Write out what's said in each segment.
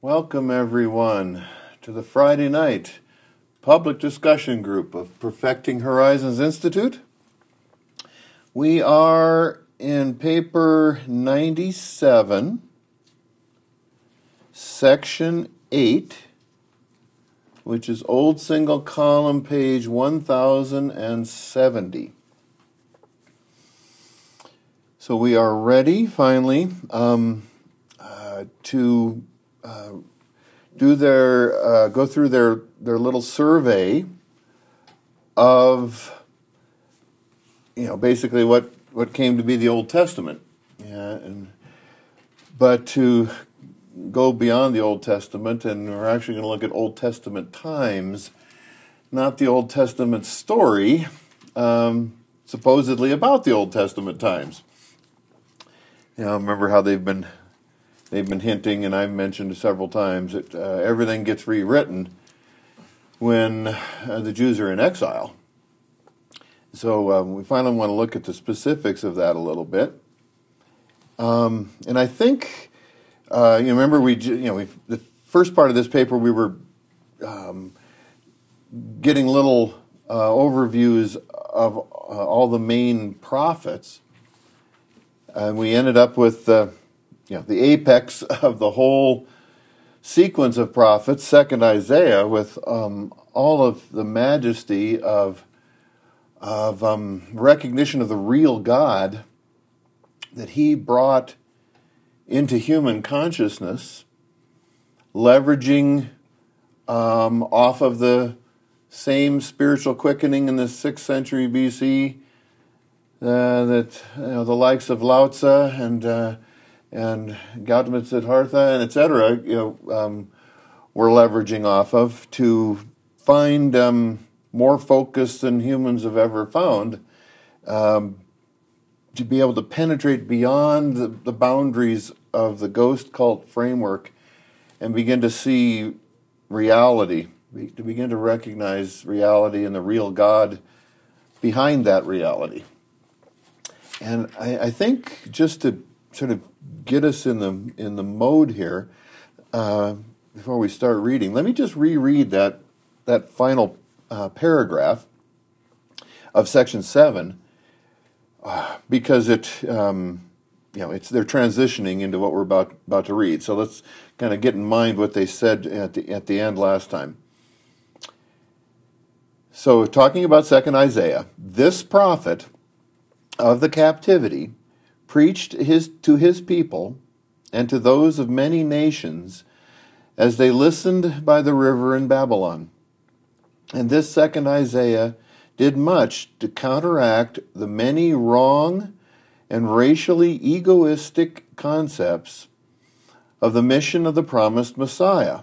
Welcome, everyone, to the Friday night public discussion group of Perfecting Horizons Institute. We are in paper 97, section 8, which is old single column, page 1070. So we are ready, finally, to go through their little survey of, basically what came to be the Old Testament. But to go beyond the Old Testament, and we're actually going to look at Old Testament times, not the Old Testament story, supposedly about the Old Testament times. Remember how they've been hinting, and I've mentioned several times, that everything gets rewritten when the Jews are in exile. So we finally want to look at the specifics of that a little bit. And I think, remember the first part of this paper we were getting little overviews of all the main prophets, and we ended up with the apex of the whole sequence of prophets, second Isaiah, with all of the majesty of recognition of the real God that he brought into human consciousness, leveraging off of the same spiritual quickening in the 6th century BC that the likes of Lao Tzu and Gautama Siddhartha and etc. We're leveraging off of to find more focus than humans have ever found, to be able to penetrate beyond the boundaries of the ghost cult framework and begin to see reality, to begin to recognize reality and the real God behind that reality. And I think just to sort of get us in the mode here, before we start reading, let me just reread that final paragraph of section 7, because they're transitioning into what we're about to read. So let's kind of get in mind what they said at the end last time. So talking about second Isaiah, this prophet of the captivity preached to his people and to those of many nations as they listened by the river in Babylon. And this second Isaiah did much to counteract the many wrong and racially egoistic concepts of the mission of the promised Messiah.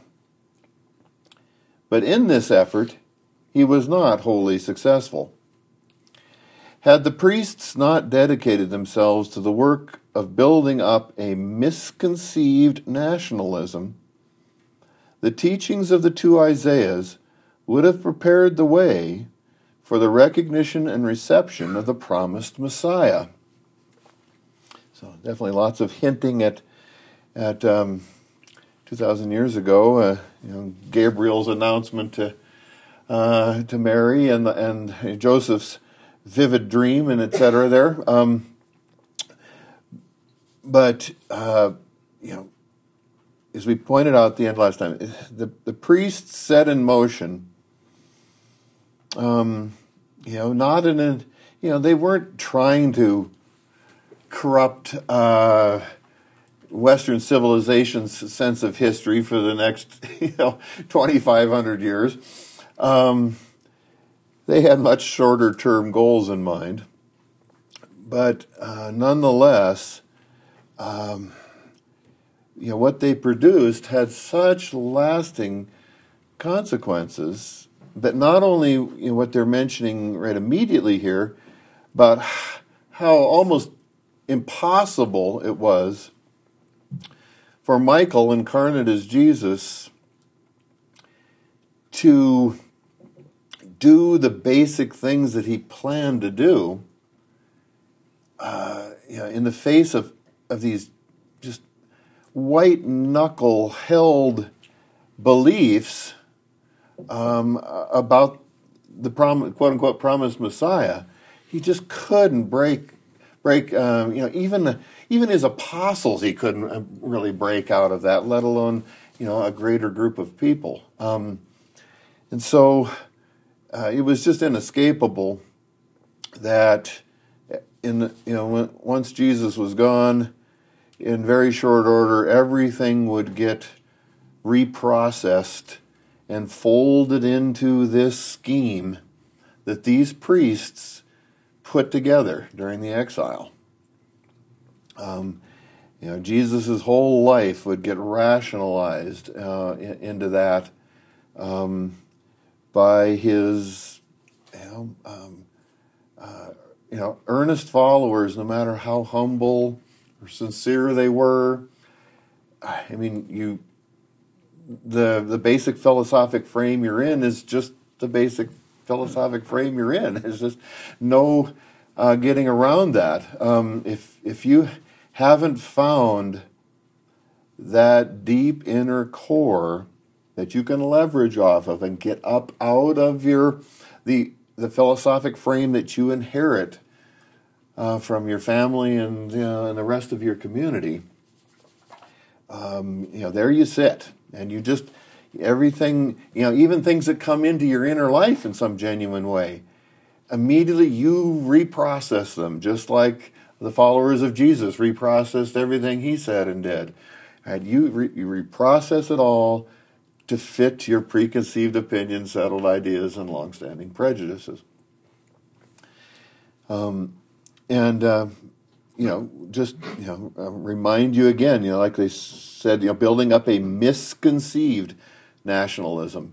But in this effort, he was not wholly successful. Had the priests not dedicated themselves to the work of building up a misconceived nationalism, the teachings of the two Isaiahs would have prepared the way for the recognition and reception of the promised Messiah. So definitely lots of hinting at 2,000 years ago, Gabriel's announcement to Mary and Joseph's vivid dream and etc. there. But as we pointed out at the end last time, the priests set in motion, not in a, they weren't trying to corrupt Western civilization's sense of history for the next 2,500 years. They had much shorter term goals in mind, but nonetheless, what they produced had such lasting consequences that not only what they're mentioning right immediately here, but how almost impossible it was for Michael, incarnate as Jesus, to do the basic things that he planned to do, in the face of these just white-knuckle held beliefs about the quote-unquote promised Messiah. He just couldn't break. Even his apostles, he couldn't really break out of that, let alone a greater group of people. And so it was just inescapable that once Jesus was gone, in very short order, everything would get reprocessed and folded into this scheme that these priests put together during the exile. Jesus' whole life would get rationalized into that by his earnest followers, no matter how humble or sincere they were. I mean, the basic philosophic frame you're in is just the basic philosophic frame you're in. There's just no getting around that. If you haven't found that deep inner core that you can leverage off of and get up out of the philosophic frame that you inherit from your family and the rest of your community, there you sit, and you just everything, even things that come into your inner life in some genuine way, immediately you reprocess them, just like the followers of Jesus reprocessed everything he said and did. Right? You reprocess it all to fit your preconceived opinions, settled ideas, and long-standing prejudices. Remind you again, like they said, building up a misconceived nationalism.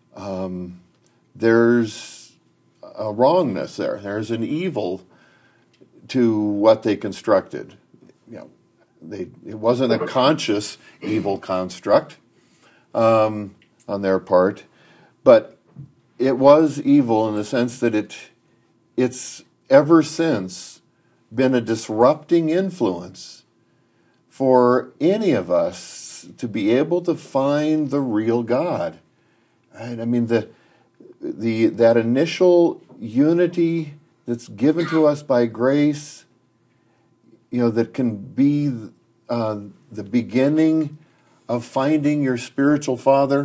There's a wrongness there. There's an evil to what they constructed. It wasn't a conscious evil construct on their part, but it was evil in the sense that it's ever since been a disrupting influence for any of us to be able to find the real God. Right? I mean, that initial unity that's given to us by grace, that can be the beginning of finding your spiritual father,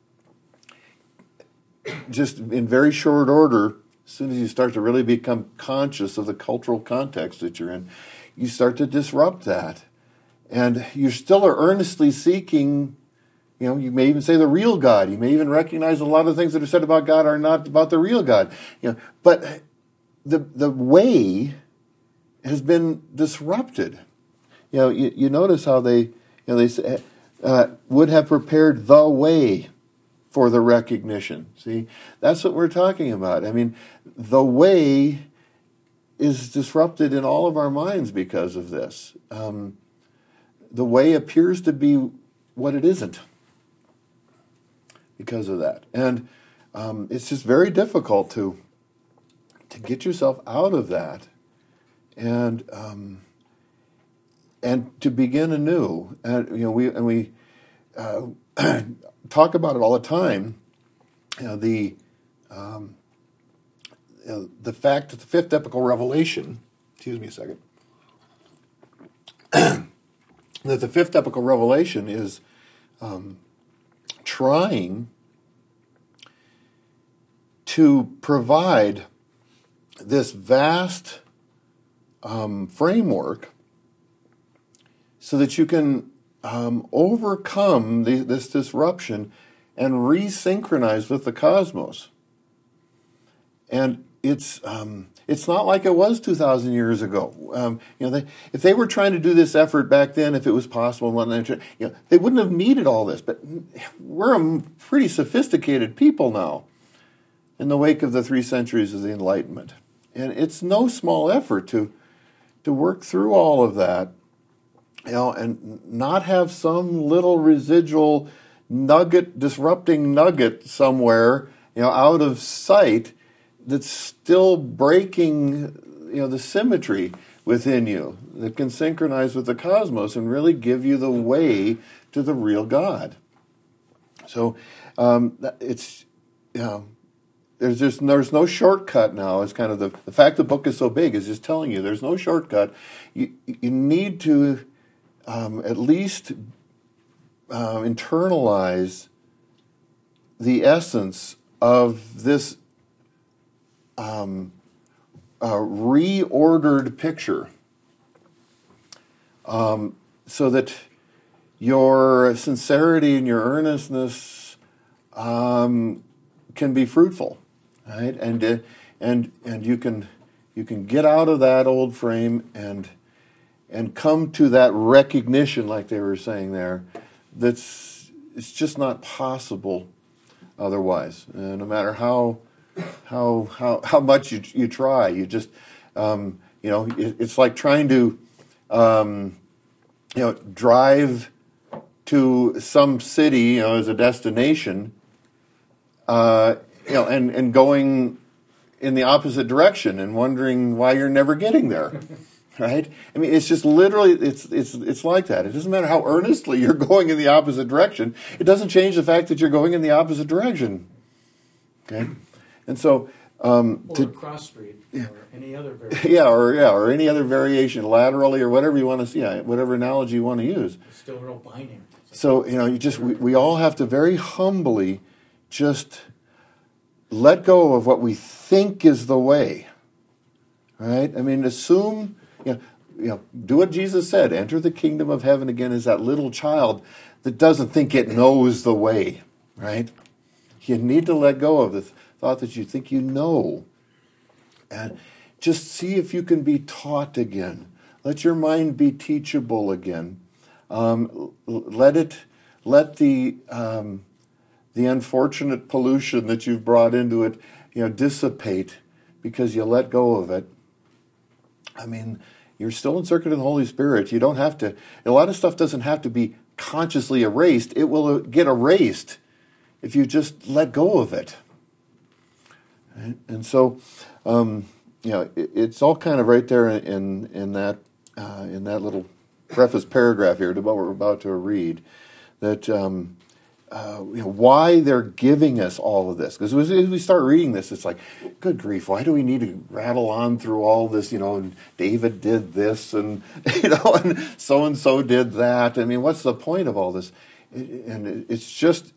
just in very short order. As soon as you start to really become conscious of the cultural context that you're in, you start to disrupt that. And you still are earnestly seeking, you may even say the real God. You may even recognize a lot of things that are said about God are not about the real God. But the way has been disrupted. You notice how they say, would have prepared the way for the recognition. See, that's what we're talking about. I mean, the way is disrupted in all of our minds because of this. The way appears to be what it isn't because of that. And it's just very difficult to get yourself out of that and to begin anew. And we talk about it all the time. The fact that the fifth epical revelation, excuse me a second, that the fifth epical revelation is trying to provide this vast framework so that you can overcome this disruption and resynchronize with the cosmos. And it's not like it was 2,000 years ago. If they were trying to do this effort back then, if it was possible, they wouldn't have needed all this. But we're a pretty sophisticated people now in the wake of the 3 centuries of the Enlightenment. And it's no small effort to work through all of that, and not have some little residual disrupting nugget somewhere, out of sight that's still breaking, the symmetry within you that can synchronize with the cosmos and really give you the way to the real God. So it's, there's no shortcut now. It's kind of the fact the book is so big is just telling you there's no shortcut. You need to at least internalize the essence of this reordered picture, so that your sincerity and your earnestness can be fruitful, right? And you can get out of that old frame and come to that recognition, like they were saying there, it's just not possible otherwise. No matter how much you try, you just it's like trying to drive to some city as a destination, and going in the opposite direction and wondering why you're never getting there. Right? I mean, it's just literally, it's like that. It doesn't matter how earnestly you're going in the opposite direction. It doesn't change the fact that you're going in the opposite direction. Okay? And so... or cross street, or any other variation. or any other variation, laterally, or whatever you want to see, whatever analogy you want to use. It's still real binary. So, we all have to very humbly just let go of what we think is the way. Right? I mean, assume... do what Jesus said. Enter the kingdom of heaven again as that little child that doesn't think it knows the way, right? You need to let go of the thought that you think you know. And just see if you can be taught again. Let your mind be teachable again. Let the unfortunate pollution that you've brought into it, dissipate because you let go of it. I mean, you're still encircled in the Holy Spirit. You don't have to, a lot of stuff doesn't have to be consciously erased. It will get erased if you just let go of it. Right? And so, it's all kind of right there in that little preface paragraph here to what we're about to read, that why they're giving us all of this. Because as we start reading this, it's like, good grief, why do we need to rattle on through all this, and David did this, and, and so-and-so did that. I mean, what's the point of all this? And it's just,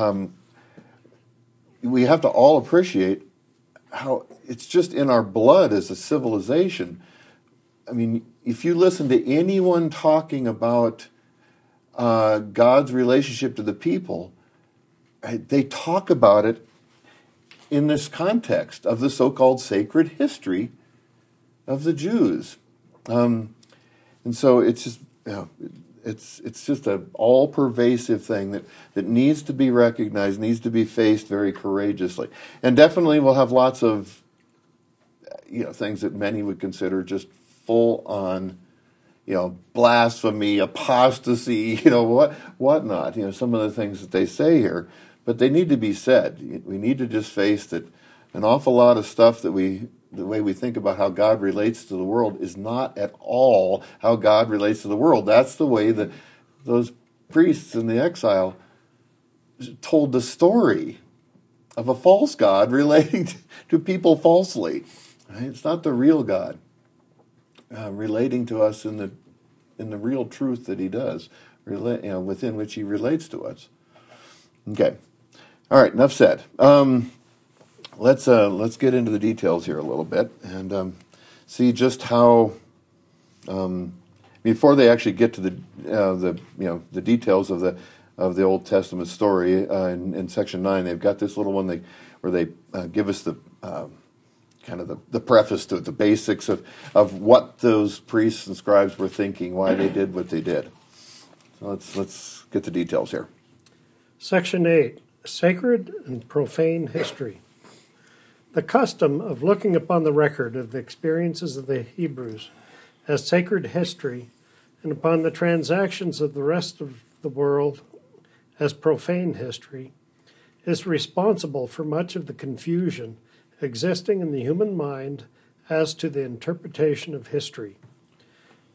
we have to all appreciate how it's just in our blood as a civilization. I mean, if you listen to anyone talking about God's relationship to the people, they talk about it in this context of the so-called sacred history of the Jews, and so it's just it's just an all-pervasive thing that needs to be recognized, needs to be faced very courageously, and definitely we'll have lots of things that many would consider just full-on. Blasphemy, apostasy, whatnot. Some of the things that they say here, but they need to be said. We need to just face that an awful lot of stuff that the way we think about how God relates to the world is not at all how God relates to the world. That's the way that those priests in the exile told the story of a false God relating to people falsely. Right? It's not the real God. Relating to us in the real truth that He does, within which He relates to us. Okay, all right. Enough said. Let's get into the details here a little bit and see just how. Before they actually get to the details of the Old Testament story in section 9, they've got this little one where they give us the. Kind of the preface to the basics of what those priests and scribes were thinking, why they did what they did. So let's get the details here. Section 8, Sacred and Profane History. The custom of looking upon the record of the experiences of the Hebrews as sacred history and upon the transactions of the rest of the world as profane history is responsible for much of the confusion existing in the human mind as to the interpretation of history.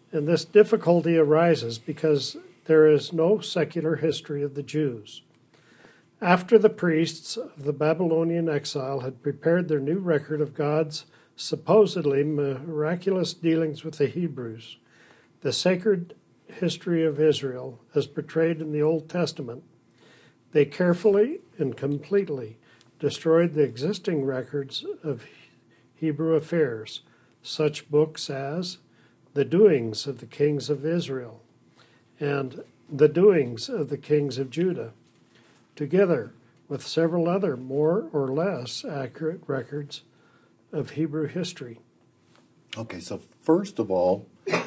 And this difficulty arises because there is no secular history of the Jews. After the priests of the Babylonian exile had prepared their new record of God's supposedly miraculous dealings with the Hebrews, the sacred history of Israel, as portrayed in the Old Testament, they carefully and completely destroyed the existing records of Hebrew affairs, such books as The Doings of the Kings of Israel and The Doings of the Kings of Judah, together with several other more or less accurate records of Hebrew history. Okay, so first of all,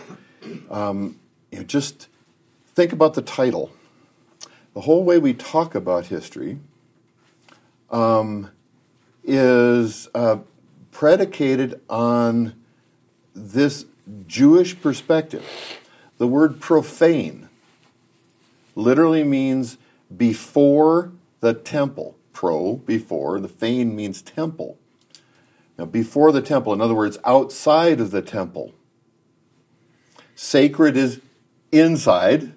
just think about the title. The whole way we talk about history is predicated on this Jewish perspective. The word profane literally means before the temple. Before, the fane means temple. Now, before the temple, in other words, outside of the temple. Sacred is inside.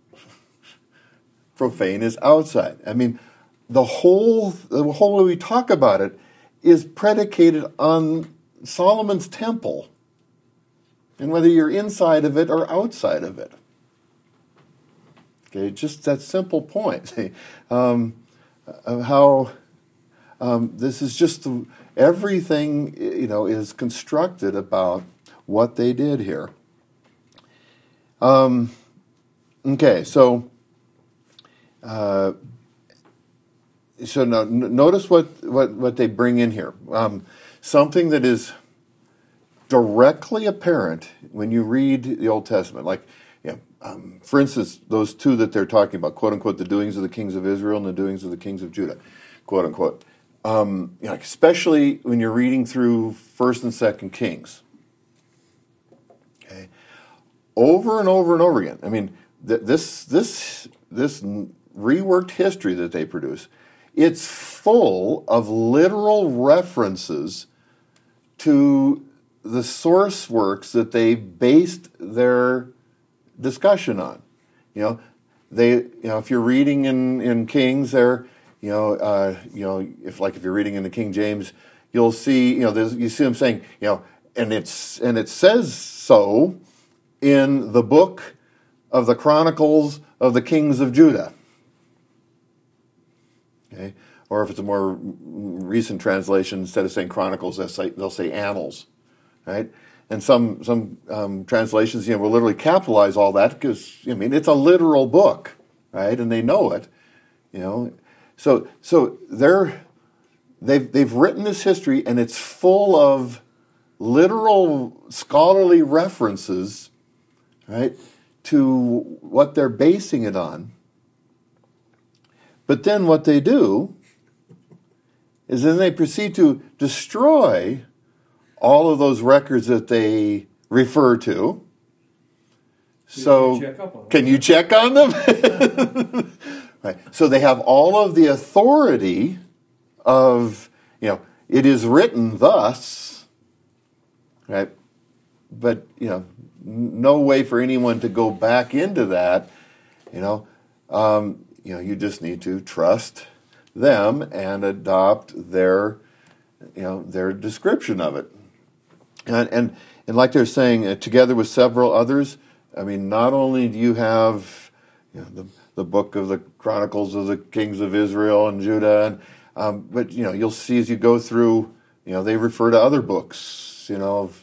Profane is outside. I mean, the whole way we talk about it is predicated on Solomon's temple, and whether you're inside of it or outside of it. Okay, just that simple point of how this is just everything is constructed about what they did here. Okay, so now notice what they bring in here. Something that is directly apparent when you read the Old Testament, like, for instance, those two that they're talking about, quote unquote, the doings of the kings of Israel and the doings of the kings of Judah, quote unquote. Especially when you're reading through First and Second Kings. Okay, over and over and over again. I mean, this reworked history that they produce, it's full of literal references to the source works that they based their discussion on. If you're reading in Kings, there, if you're reading in the King James, you'll see, you see them saying, and it says so in the book of the Chronicles of the Kings of Judah. Okay, or if it's a more recent translation, instead of saying Chronicles, they'll say Annals, right? And some translations, will literally capitalize all that because it's a literal book, right? And they know it, So they've written this history, and it's full of literal scholarly references, right, to what they're basing it on. But then what they do is then they proceed to destroy all of those records that they refer to. So, can you check on them? Right. So they have all of the authority of, it is written thus, right? But, no way for anyone to go back into that, you just need to trust them and adopt their description of it. And like they're saying, together with several others, not only do you have the book of the Chronicles of the Kings of Israel and Judah, but you'll see as you go through, they refer to other books, the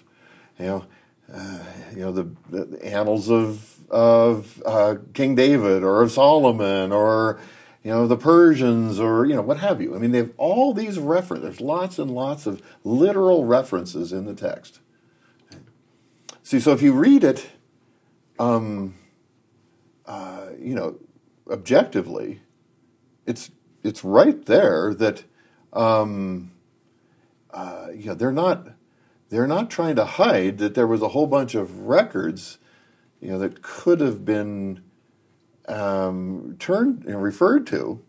annals of King David or of Solomon or the Persians or what have you. They have all these references. There's lots and lots of literal references in the text. See, so if you read it, objectively, it's right there that they're not trying to hide that there was a whole bunch of records that could have been referred to.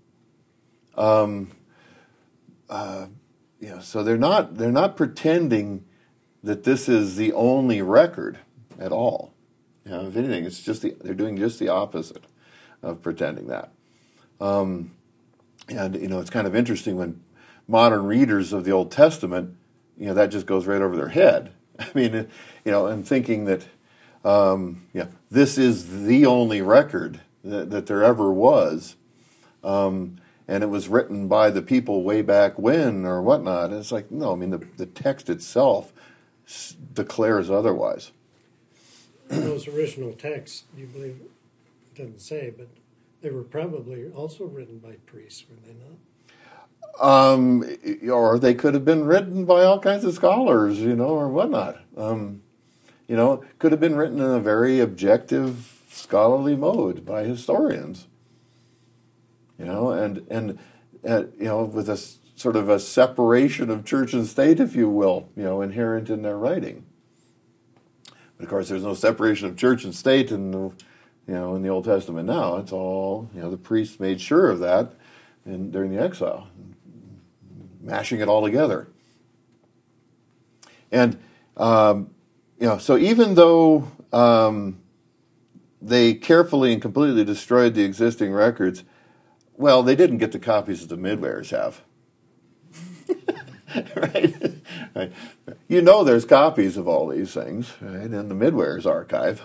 So they're not pretending that this is the only record at all. If anything, it's just they're doing just the opposite of pretending that. And it's kind of interesting when modern readers of the Old Testament, that just goes right over their head. I mean, and thinking that, this is the only record that there ever was, and it was written by the people way back when or whatnot. And it's like, no, I mean, the text itself declares otherwise. Those original texts, do you believe, it doesn't say, but they were probably also written by priests, were they not? Or they could have been written by all kinds of scholars, or whatnot. Could have been written in a very objective, scholarly mode by historians. And with a sort of a separation of church and state, if you will, inherent in their writing. But of course, there's no separation of church and state in the Old Testament now. It's all, the priests made sure of that during the exile, mashing it all together. And, so even though they carefully and completely destroyed the existing records, well, they didn't get the copies that the midwives have. Right? There's copies of all these things, right, in the Midwares archive.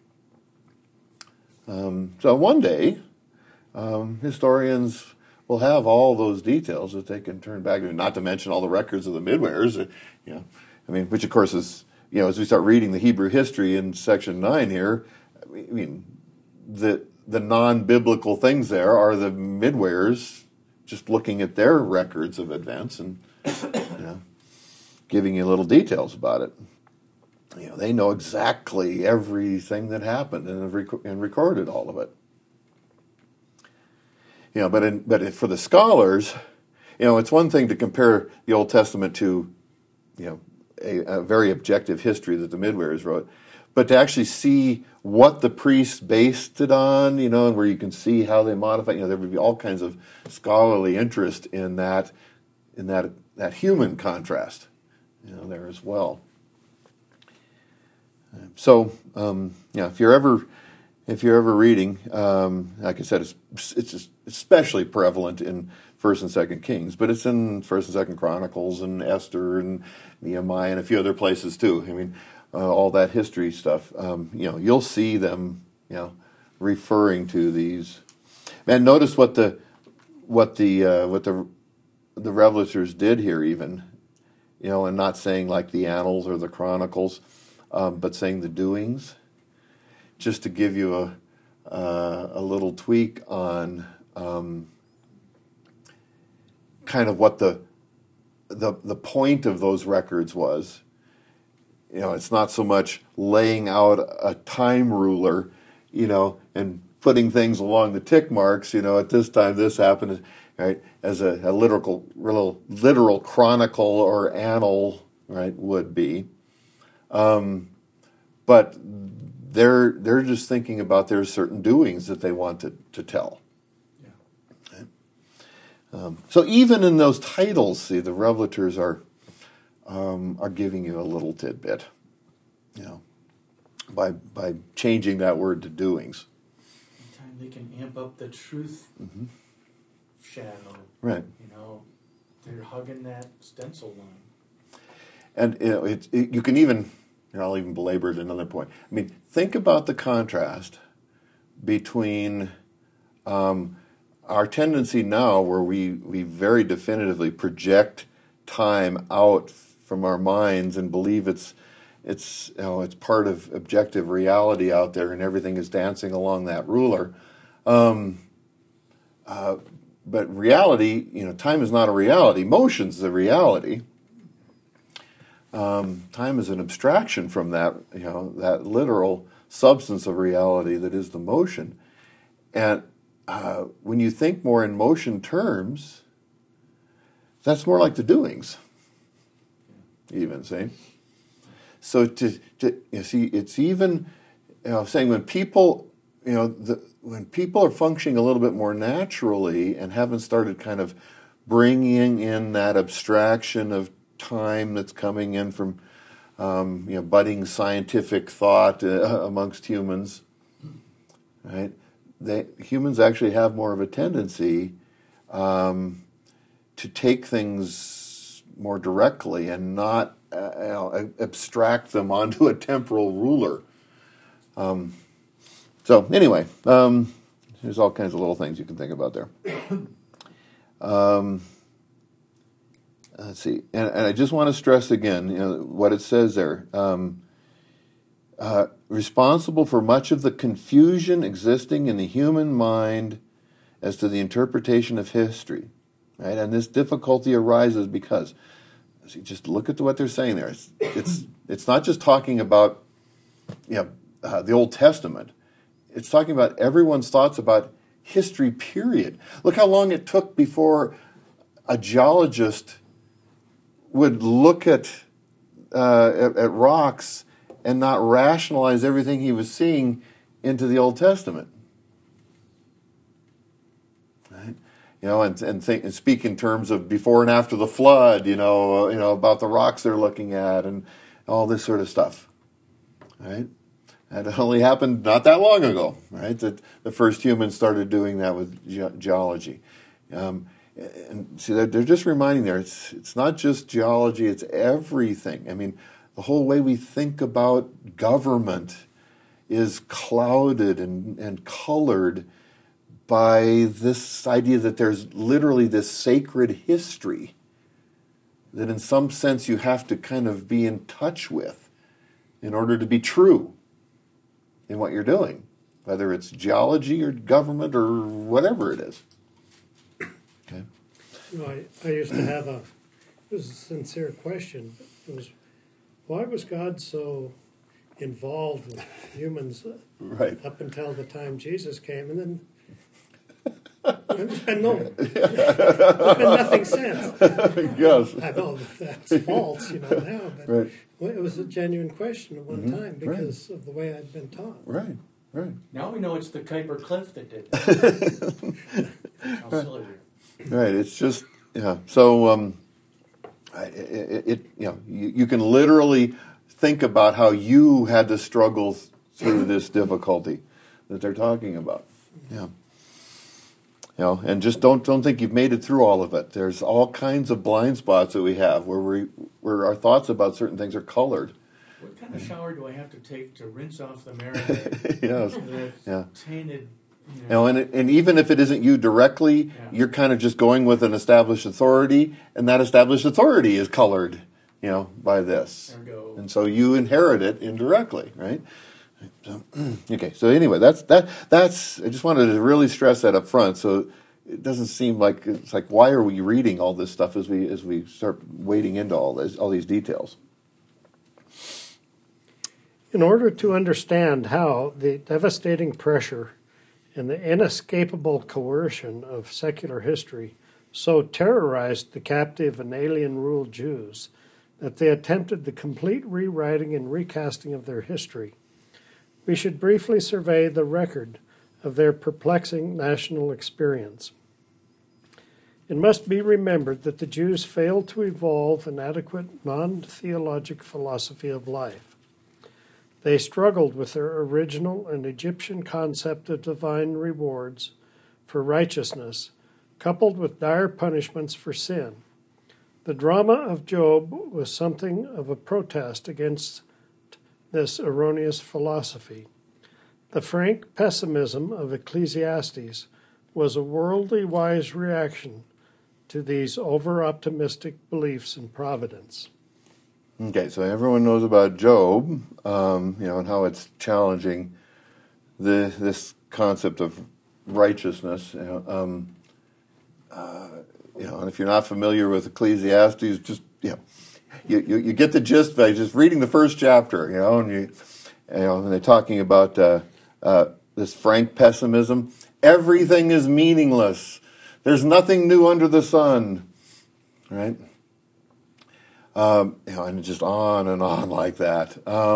So one day, historians will have all those details that they can turn back to, not to mention all the records of the Midwares, which of course is, as we start reading the Hebrew history in section 9 here, the non-biblical things there are the Midwares just looking at their records of events and giving you little details about it. They know exactly everything that happened and recorded all of it. But for the scholars, it's one thing to compare the Old Testament to, a very objective history that the Midwares wrote, but to actually see what the priests based it on, and where you can see how they modified, there would be all kinds of scholarly interest in that human contrast, there as well. So, if you're ever reading, like I said, it's especially prevalent in First and Second Kings, but it's in First and Second Chronicles and Esther and Nehemiah and a few other places too. I mean, all that history stuff. You'll see them, referring to these. And notice what the Revelators did here, even, and not saying like the Annals or the Chronicles, but saying the doings, just to give you a little tweak on kind of what the point of those records was. It's not so much laying out a time ruler, and putting things along the tick marks. At this time this happened, right? As a literal chronicle or annal, right, would be. But they're just thinking about their certain doings that they want to tell. Yeah. Okay? So even in those titles, see, the Revelators are giving you a little tidbit, by changing that word to doings. Anytime they can amp up the truth shadow, right? They're hugging that stencil line. And you can even, I'll even belabor it another point. I mean, think about the contrast between our tendency now, where we very definitively project time out from our minds and believe it's part of objective reality out there, and everything is dancing along that ruler. But reality, time is not a reality. Motion's the reality. Time is an abstraction from that, that literal substance of reality that is the motion. And when you think more in motion terms, that's more like the doings. Even, see? So see, it's even, saying when people, when people are functioning a little bit more naturally and haven't started kind of bringing in that abstraction of time that's coming in from budding scientific thought amongst humans, right? Humans actually have more of a tendency to take things more directly and not abstract them onto a temporal ruler. So anyway, there's all kinds of little things you can think about there. Let's see, and I just want to stress again, what it says there. Responsible for much of the confusion existing in the human mind as to the interpretation of history, right? And this difficulty arises because, just look at what they're saying there. It's not just talking about, the Old Testament. It's talking about everyone's thoughts about history. Period. Look how long it took before a geologist would look at rocks and not rationalize everything he was seeing into the Old Testament, right? And speak in terms of before and after the flood. About the rocks they're looking at and all this sort of stuff, right? That only happened not that long ago, right? That the first humans started doing that with geology. And see, they're just reminding there, it's not just geology, it's everything. I mean, the whole way we think about government is clouded and colored by this idea that there's literally this sacred history that in some sense you have to kind of be in touch with in order to be true in what you're doing, whether it's geology or government or whatever it is. Okay. I used to have it was a sincere question. It was, why was God so involved with humans right. up until the time Jesus came, and then there's been nothing since. Yes. I know that's false, now, but right. it was a genuine question at one time because of the way I'd been taught. Right. Now we know it's the Kuiper Cliff that did that. How silly we are. Right. It's just So you can literally think about how you had to struggle through this difficulty that they're talking about. Yeah. And just don't think you've made it through all of it. There's all kinds of blind spots that we have where our thoughts about certain things are colored. What kind of shower do I have to take to rinse off the marinade? Yes. Tainted. And even if it isn't you directly, you're kind of just going with an established authority, and that established authority is colored, by this. Ergo. And so you inherit it indirectly, right? So, okay. So anyway, that's. I just wanted to really stress that up front, so it doesn't seem like it's like, why are we reading all this stuff as we start wading into all these details? In order to understand how the devastating pressure and the inescapable coercion of secular history so terrorized the captive and alien-ruled Jews that they attempted the complete rewriting and recasting of their history, we should briefly survey the record of their perplexing national experience. It must be remembered that the Jews failed to evolve an adequate non-theologic philosophy of life. They struggled with their original and Egyptian concept of divine rewards for righteousness, coupled with dire punishments for sin. The drama of Job was something of a protest against this erroneous philosophy. The frank pessimism of Ecclesiastes was a worldly wise reaction to these over-optimistic beliefs in providence. Okay, so everyone knows about Job, and how it's challenging this concept of righteousness. And if you're not familiar with Ecclesiastes, just you get the gist by just reading the first chapter. And they're talking about this frank pessimism. Everything is meaningless. There's nothing new under the sun, right? And just on and on like that.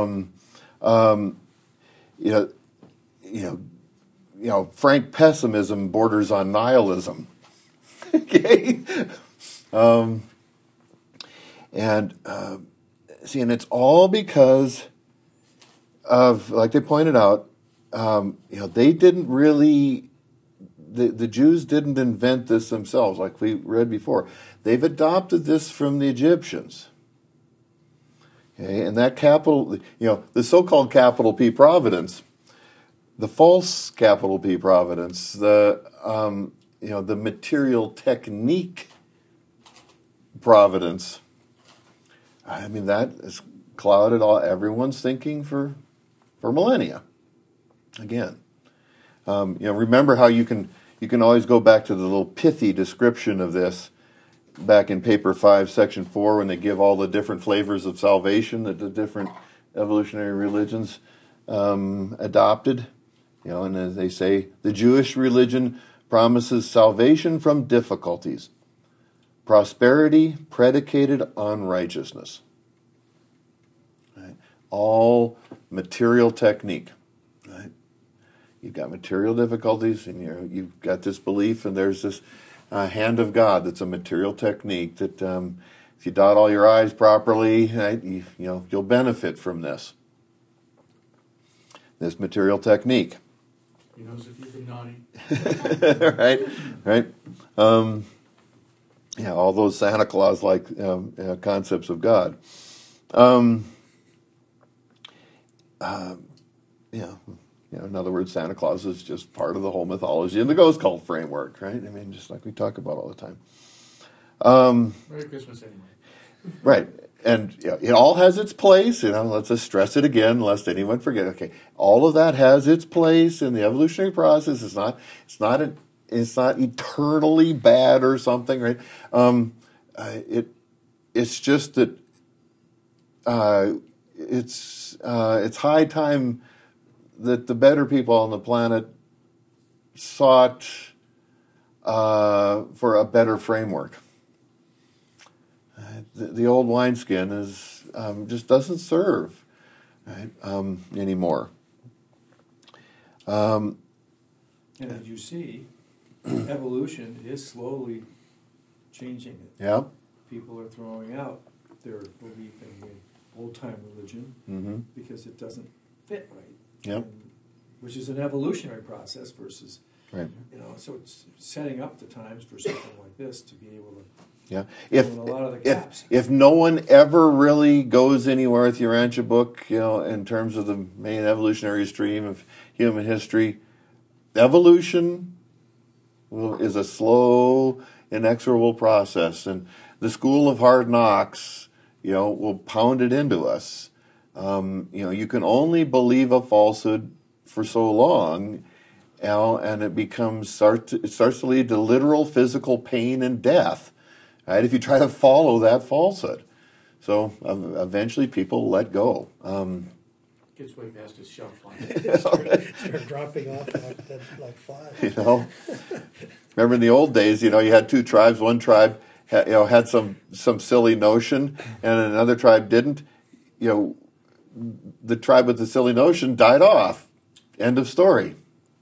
Frank pessimism borders on nihilism. Okay, See, and it's all because of, like they pointed out, they didn't really, the Jews didn't invent this themselves, like we read before. They've adopted this from the Egyptians. Okay, and that capital, the so-called capital P providence, the false capital P providence, the material technique providence, I mean, that has clouded everyone's thinking for millennia. Again, remember how you can always go back to the little pithy description of this back in paper 5, section 4, when they give all the different flavors of salvation that the different evolutionary religions adopted. And as they say, the Jewish religion promises salvation from difficulties, prosperity predicated on righteousness. Right? All material technique. Right? You've got material difficulties, and you've got this belief, and there's this hand of God that's a material technique that if you dot all your I's properly, right, you'll benefit from this material technique. He knows if you've been naughty. right. All those Santa Claus-like concepts of God. In other words, Santa Claus is just part of the whole mythology and the ghost cult framework, right? I mean, just like we talk about all the time. Merry Christmas anyway. Right. And it all has its place. Let's just stress it again, lest anyone forget. Okay, all of that has its place in the evolutionary process. It's not eternally bad or something, right? It's just that it's high time that the better people on the planet sought for a better framework. The old wineskin is just doesn't serve, right, anymore. And as you see, evolution is slowly changing it. Yeah. People are throwing out their belief in the old-time religion because it doesn't fit right. Yep. Which is an evolutionary process versus, right. So it's setting up the times for something like this to be able to. Yeah. A lot of the gaps. If no one ever really goes anywhere with your Urantia book, in terms of the main evolutionary stream of human history, evolution is a slow, inexorable process, and the school of hard knocks, will pound it into us. You can only believe a falsehood for so long, and it starts to lead to literal physical pain and death. Right, if you try to follow that falsehood. So eventually people let go. Gets way past his shelf life. Start dropping off like flies. Remember in the old days, you had two tribes. One tribe had some silly notion, and another tribe didn't. The tribe with the silly notion died off. End of story.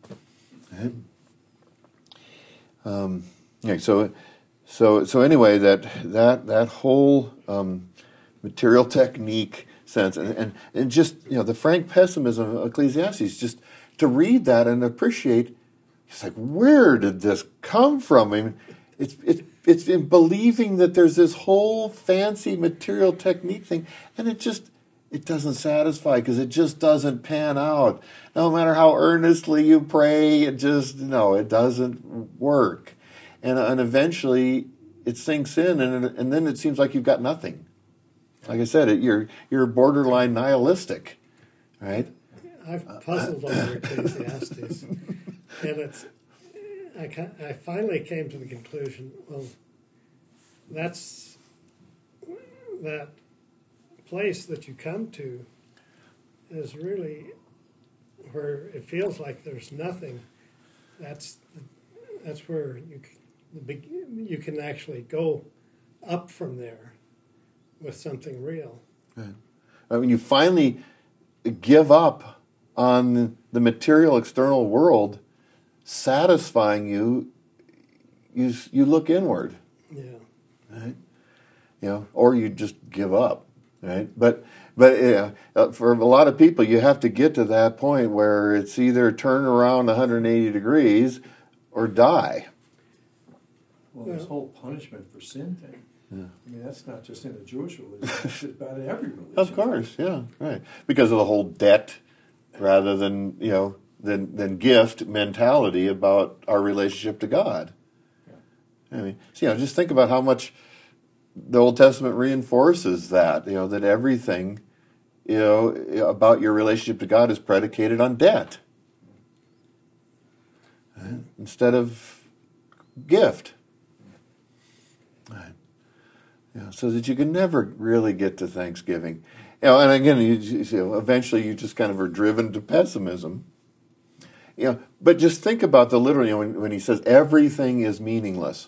Right? So anyway, that whole material technique sense, and just the frank pessimism of Ecclesiastes, just to read that and appreciate, it's like, where did this come from? I mean, it's in believing that there's this whole fancy material technique thing, and it doesn't satisfy because it just doesn't pan out. No matter how earnestly you pray, it doesn't work. And eventually it sinks in, and then it seems like you've got nothing. Like I said, you're borderline nihilistic, right? I've puzzled over Ecclesiastes, and I finally came to the conclusion. Well, that's that place that you come to is really where it feels like there's nothing. That's where you can actually go up from there with something real. Right. I mean, you finally give up on the material external world satisfying you. You look inward. Yeah. Right? Or you just give up. right? But for a lot of people, you have to get to that point where it's either turn around 180 degrees or die. Well, this whole punishment for sin thing, I mean, that's not just in the Jewish religion, it's about every religion. Of course, yeah, right. Because of the whole debt rather than, than gift mentality about our relationship to God. Yeah. I mean, so, just think about how much the Old Testament reinforces that, that everything, about your relationship to God is predicated on debt instead of gift. So that you can never really get to Thanksgiving. And again, eventually you just kind of are driven to pessimism. But just think about the literal, when he says everything is meaningless.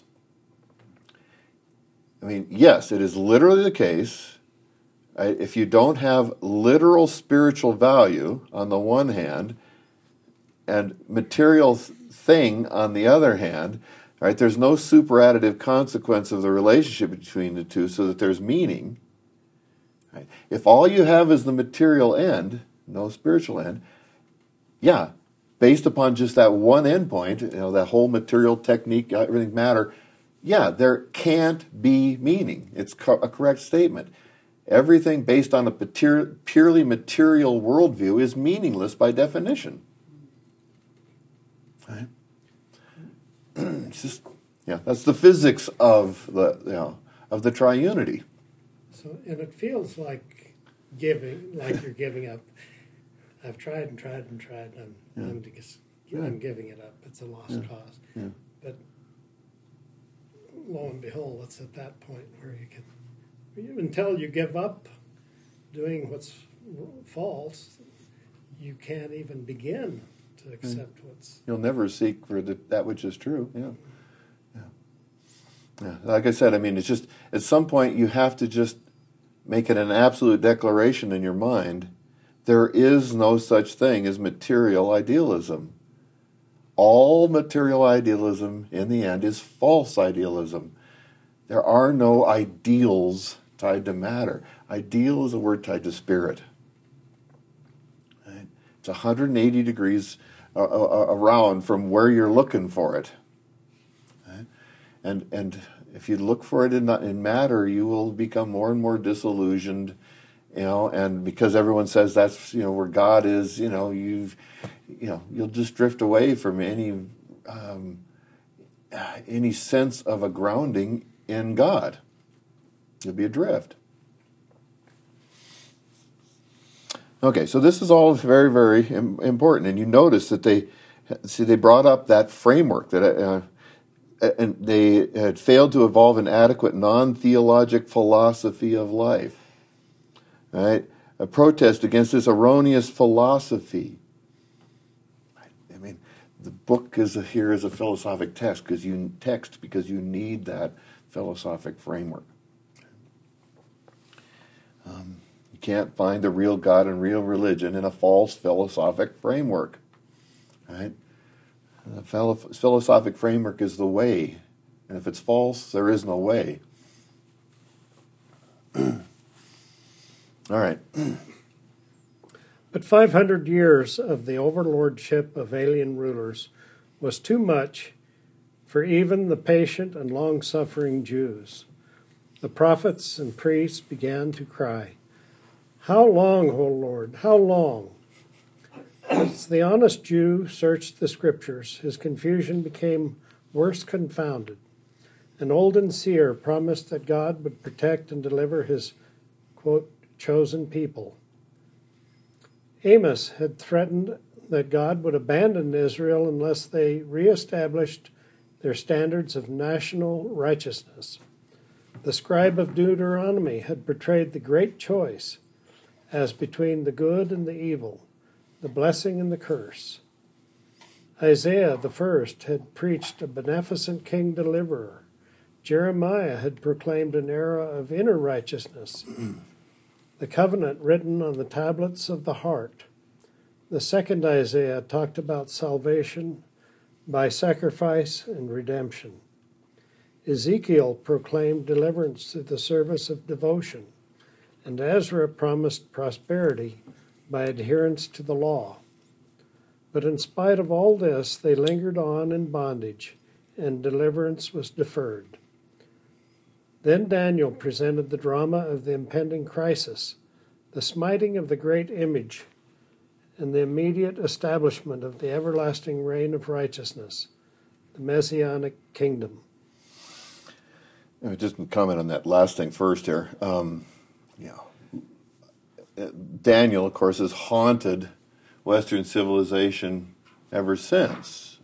I mean, yes, it is literally the case. If you don't have literal spiritual value on the one hand and material thing on the other hand, right, there's no superadditive consequence of the relationship between the two so that there's meaning. Right? If all you have is the material end, no spiritual end, based upon just that one endpoint, that whole material technique, everything matter, there can't be meaning. It's a correct statement. Everything based on a purely material worldview is meaningless by definition. Right? It's just, that's the physics of the triunity. So, and it feels like giving, like you're giving up. I've tried and tried and tried. I'm giving it up. It's a lost cause. Yeah. But lo and behold, it's at that point where you can, until you give up doing what's false, you can't even begin to accept what's. You'll never seek for that which is true. Yeah. Like I said, I mean, it's just at some point you have to just make it an absolute declaration in your mind. There is no such thing as material idealism. All material idealism, in the end, is false idealism. There are no ideals tied to matter. Ideal is a word tied to spirit. Right? It's 180 degrees around from where you're looking for it. Right? And if you look for it in matter, you will become more and more disillusioned. And because everyone says that's where God is, you'll just drift away from any sense of a grounding in God. You'll be adrift. Okay, so this is all very, very important, and you notice that they brought up that framework that and they had failed to evolve an adequate non-theologic philosophy of life. Right? A protest against this erroneous philosophy. I mean, the book is here as a philosophic text because you need that philosophic framework. You can't find the real God and real religion in a false philosophic framework. Right? The philosophic framework is the way, and if it's false, there is no way. All right. But 500 years of the overlordship of alien rulers was too much for even the patient and long-suffering Jews. The prophets and priests began to cry, "How long, O Lord, how long?" As the honest Jew searched the scriptures, his confusion became worse confounded. An olden seer promised that God would protect and deliver his, quote, chosen people. Amos had threatened that God would abandon Israel unless they reestablished their standards of national righteousness. The scribe of Deuteronomy had portrayed the great choice as between the good and the evil, the blessing and the curse. Isaiah the first had preached a beneficent king deliverer. Jeremiah had proclaimed an era of inner righteousness, the covenant written on the tablets of the heart. The second Isaiah talked about salvation by sacrifice and redemption. Ezekiel proclaimed deliverance through the service of devotion. and Ezra promised prosperity by adherence to the law. But in spite of all this, they lingered on in bondage, and deliverance was deferred. Then Daniel presented the drama of the impending crisis, the smiting of the great image, and the immediate establishment of the everlasting reign of righteousness, the Messianic kingdom. Just comment on that last thing first here. Daniel, of course, has haunted Western civilization ever since.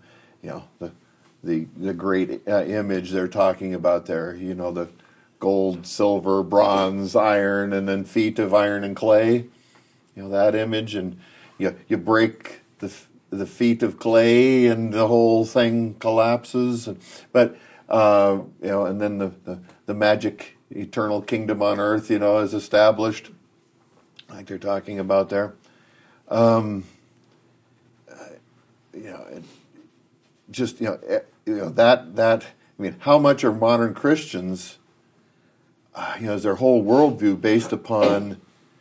The great image they're talking about there, the gold, silver, bronze, iron, and then feet of iron and clay. That image, and you break the feet of clay, and the whole thing collapses. But and then the magic eternal kingdom on earth, is established, like they're talking about there. That. I mean, how much are modern Christians? Is their whole worldview based upon,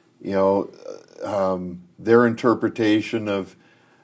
their interpretation of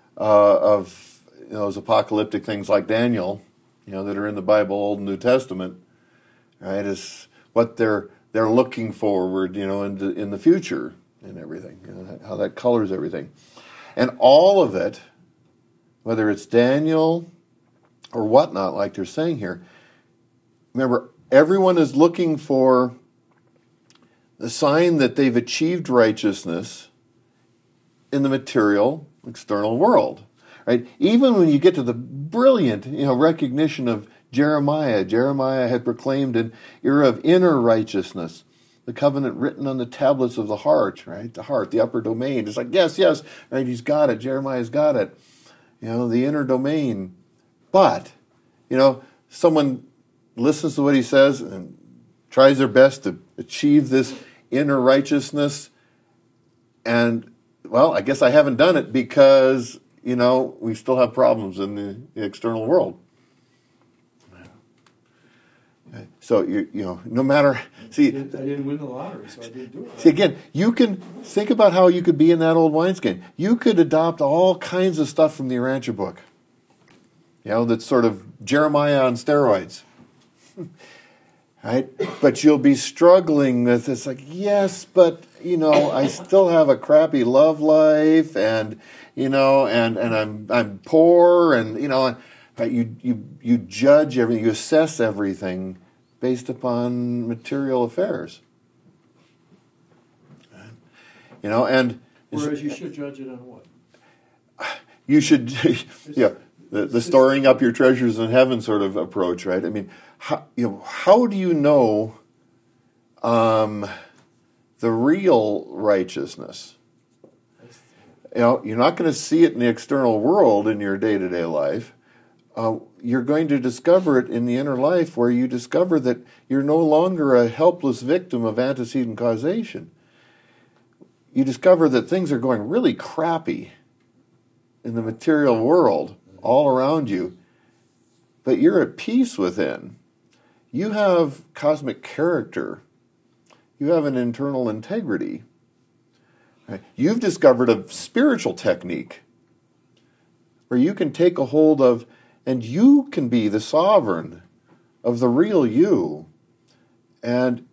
those apocalyptic things like Daniel, that are in the Bible, Old and New Testament, right? Is what they're looking forward, in the future and everything, how that colors everything, and all of it, whether it's Daniel or whatnot, like they're saying here. Remember, everyone is looking for the sign that they've achieved righteousness in the material, external world, right? Even when you get to the brilliant, recognition of Jeremiah. Jeremiah had proclaimed an era of inner righteousness, the covenant written on the tablets of the heart, right? The heart, the upper domain. It's like, yes, right? He's got it. Jeremiah's got it. The inner domain. But, someone listens to what he says and tries their best to achieve this inner righteousness. And, well, I guess I haven't done it because, we still have problems in the external world. So, no matter... See, I didn't win the lottery, so I didn't do it. See, again, you can think about how you could be in that old wineskin. You could adopt all kinds of stuff from the Urantia book. That's sort of Jeremiah on steroids. Right? But you'll be struggling with this, like, yes, but, I still have a crappy love life, and, and I'm poor, and, but you judge everything, you assess everything based upon material affairs. And... Whereas you should judge it on what? You should, the storing up your treasures in heaven sort of approach, right? I mean, how do you know the real righteousness? You're not going to see it in the external world in your day-to-day life. You're going to discover it in the inner life, where you discover that you're no longer a helpless victim of antecedent causation. You discover that things are going really crappy in the material world all around you, but you're at peace within. You have cosmic character. You have an internal integrity. Right? You've discovered a spiritual technique where you can take a hold of, and you can be the sovereign of the real you. And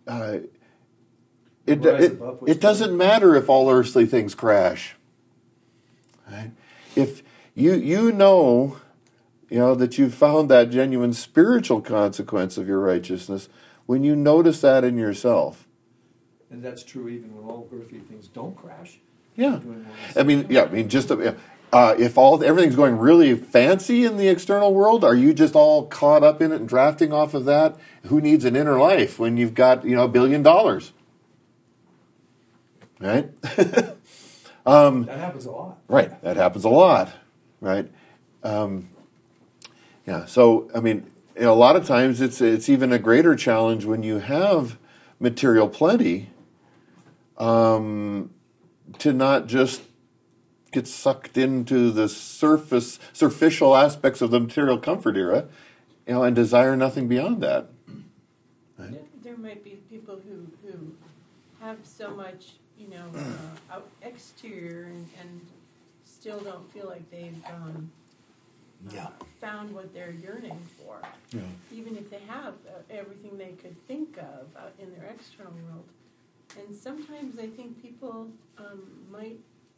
it doesn't matter if all earthly things crash. Right? If you know that you've found that genuine spiritual consequence of your righteousness when you notice that in yourself. And that's true even when all earthly things don't crash. Yeah. If everything's going really fancy in the external world, are you just all caught up in it and drafting off of that? Who needs an inner life when you've got, $1 billion? Right? That happens a lot. Right. That happens a lot. Right. So, a lot of times it's even a greater challenge when you have material plenty, to not just get sucked into the superficial aspects of the material comfort era, and desire nothing beyond that. Right? There might be people who have so much, exterior and still don't feel like they've found what they're yearning for. Yeah. Even if they have everything they could think of in their external world. And sometimes I think people might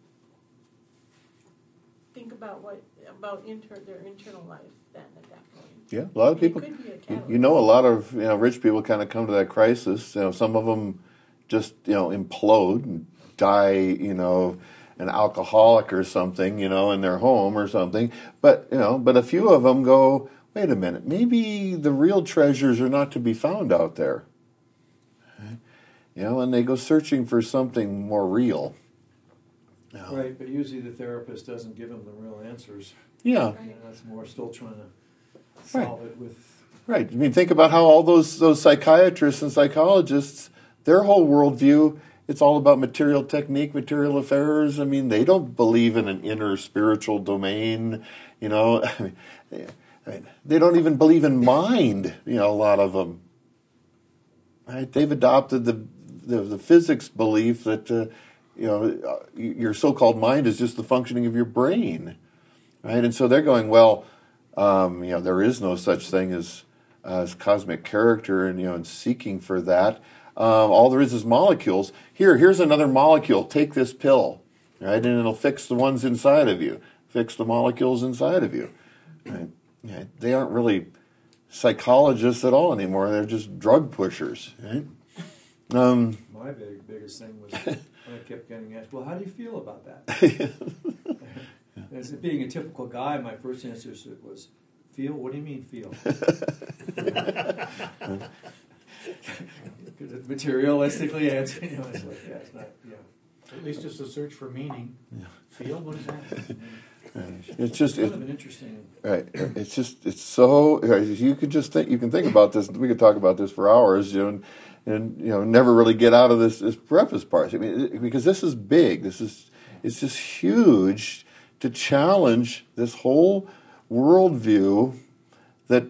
think about their internal life then at that point. Yeah, a lot of people. It could be a catalyst. A lot of rich people kind of come to that crisis. Some of them just implode and die. An alcoholic or something. In their home or something. But a few of them go, wait a minute, maybe the real treasures are not to be found out there. And they go searching for something more real. Right, but usually the therapist doesn't give them the real answers. Yeah. Right. That's more still trying to solve it with... Right. I mean, think about how all those psychiatrists and psychologists, their whole worldview, it's all about material technique, material affairs. I mean, they don't believe in an inner spiritual domain, I mean, they don't even believe in mind, a lot of them. Right? They've adopted the physics belief that, your so-called mind is just the functioning of your brain. Right? And so they're going, well, there is no such thing as cosmic character and seeking for that. All there is molecules. Here's another molecule. Take this pill, right? And it'll fix the ones inside of you. Fix the molecules inside of you. Right? Yeah, they aren't really psychologists at all anymore. They're just drug pushers. Right? My biggest thing was when I kept getting asked, well, how do you feel about that? As being a typical guy, my first answer was, feel? What do you mean feel? Materialistically answering, it's like, it's not, At least it's a search for meaning. Yeah. Feel? What is that? It's just kind of an interesting... Right. It's so... You can think about this. We could talk about this for hours, and never really get out of this preface part. I mean, because this is big. It's just huge to challenge this whole worldview that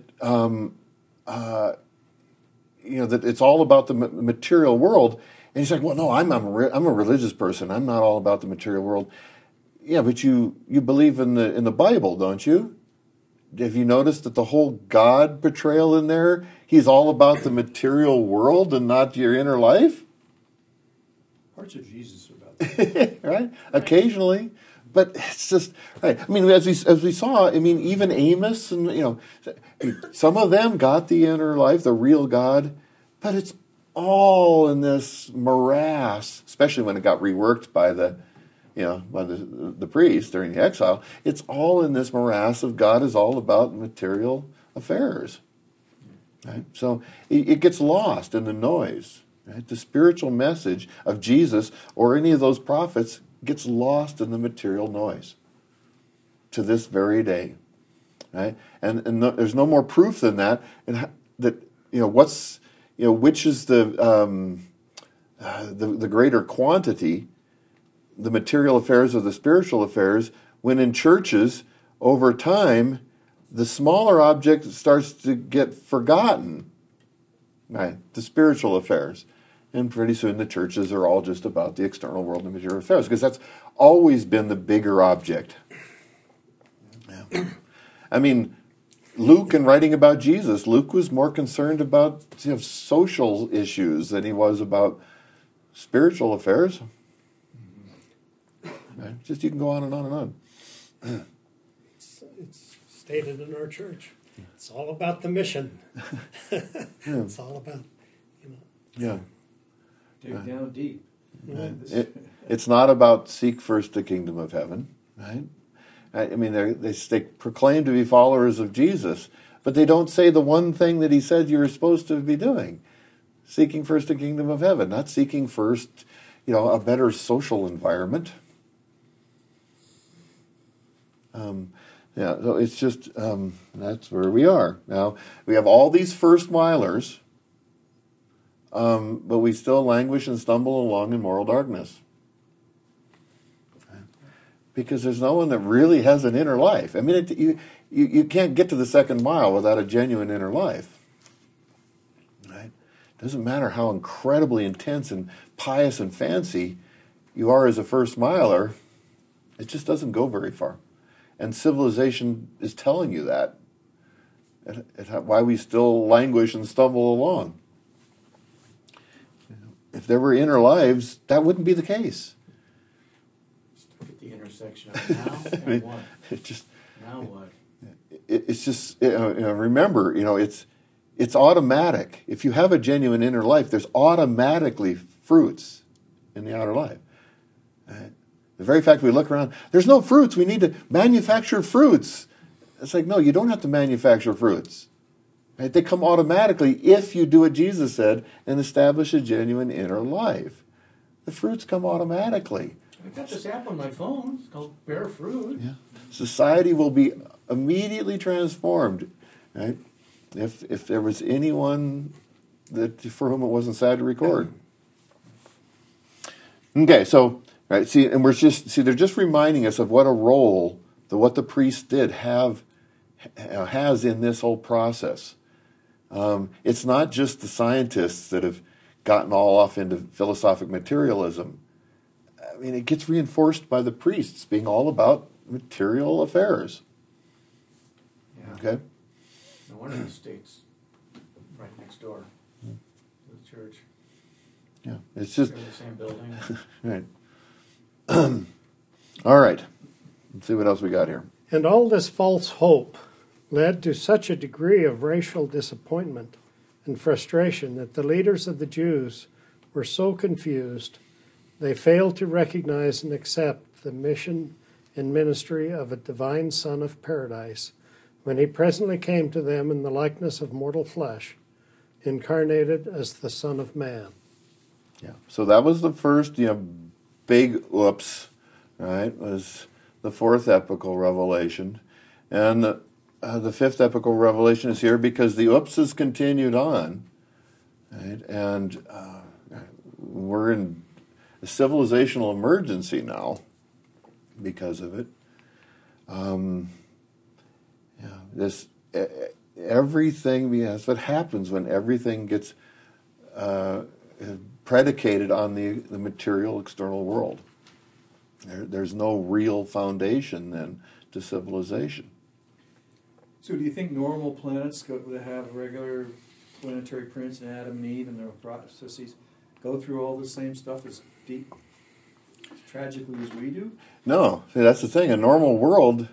that it's all about the material world. And he's like, well, no, I'm a religious person. I'm not all about the material world. Yeah, but you believe in the Bible, don't you? Have you noticed that the whole God portrayal in there, he's all about the material world and not your inner life? Parts of Jesus are about that. Right? Occasionally. But it's just, right. I mean, as we saw, I mean, even Amos and, some of them got the inner life, the real God, but it's all in this morass, especially when it got reworked by the priests during the exile. It's all in this morass of God is all about material affairs. Right? So it gets lost in the noise. Right? The spiritual message of Jesus or any of those prophets gets lost in the material noise to this very day. Right? And there's no more proof than that. And that which is the greater quantity, the material affairs or the spiritual affairs, when in churches, over time, the smaller object starts to get forgotten. Right? The spiritual affairs. And pretty soon the churches are all just about the external world and material affairs, because that's always been the bigger object. Yeah. I mean, Luke, in writing about Jesus, Luke was more concerned about social issues than he was about spiritual affairs. Right? Just you can go on and on and on. It's stated in our church. It's all about the mission. It's all about, Yeah. Dig down deep. It's not about seek first the kingdom of heaven, right? I mean, they proclaim to be followers of Jesus, but they don't say the one thing that he said you're supposed to be doing. Seeking first the kingdom of heaven, not seeking first, a better social environment. So it's just, that's where we are. Now, we have all these first milers, but we still languish and stumble along in moral darkness. Because there's no one that really has an inner life. I mean, you can't get to the second mile without a genuine inner life. Right? Doesn't matter how incredibly intense and pious and fancy you are as a first miler, it just doesn't go very far. And civilization is telling you that. Why we still languish and stumble along. If there were inner lives, that wouldn't be the case. Stuck at the intersection of now and what? Now what? It's just, remember, it's automatic. If you have a genuine inner life, there's automatically fruits in the outer life. Right? The very fact we look around, there's no fruits, we need to manufacture fruits. It's like, no, you don't have to manufacture fruits. Right? They come automatically if you do what Jesus said and establish a genuine inner life. The fruits come automatically. I've got this app on my phone. It's called Bear Fruit. Yeah. Society will be immediately transformed. Right? If there was anyone for whom it wasn't sad to record. Okay, so right, they're just reminding us of what a role what the priest did has in this whole process. It's not just the scientists that have gotten all off into philosophic materialism. I mean, it gets reinforced by the priests being all about material affairs. Yeah. Okay? No wonder the state's right next door to the church. Yeah, it's just... They're in the same building. Right. All right. Let's see what else we got here. And all this false hope led to such a degree of racial disappointment and frustration that the leaders of the Jews were so confused they failed to recognize and accept the mission and ministry of a divine Son of Paradise when he presently came to them in the likeness of mortal flesh, incarnated as the Son of Man. Yeah. So that was the first, big oops, right? Was the fourth epical revelation, and the fifth epical revelation is here because the oopses continued on, right? And we're in a civilizational emergency now because of it. Everything. That's what happens when everything gets predicated on the material external world. There's no real foundation then to civilization. So do you think normal planets that have regular planetary prints and Adam and Eve and their processes go through all the same stuff as tragically as we do? No. See, that's the thing. A normal world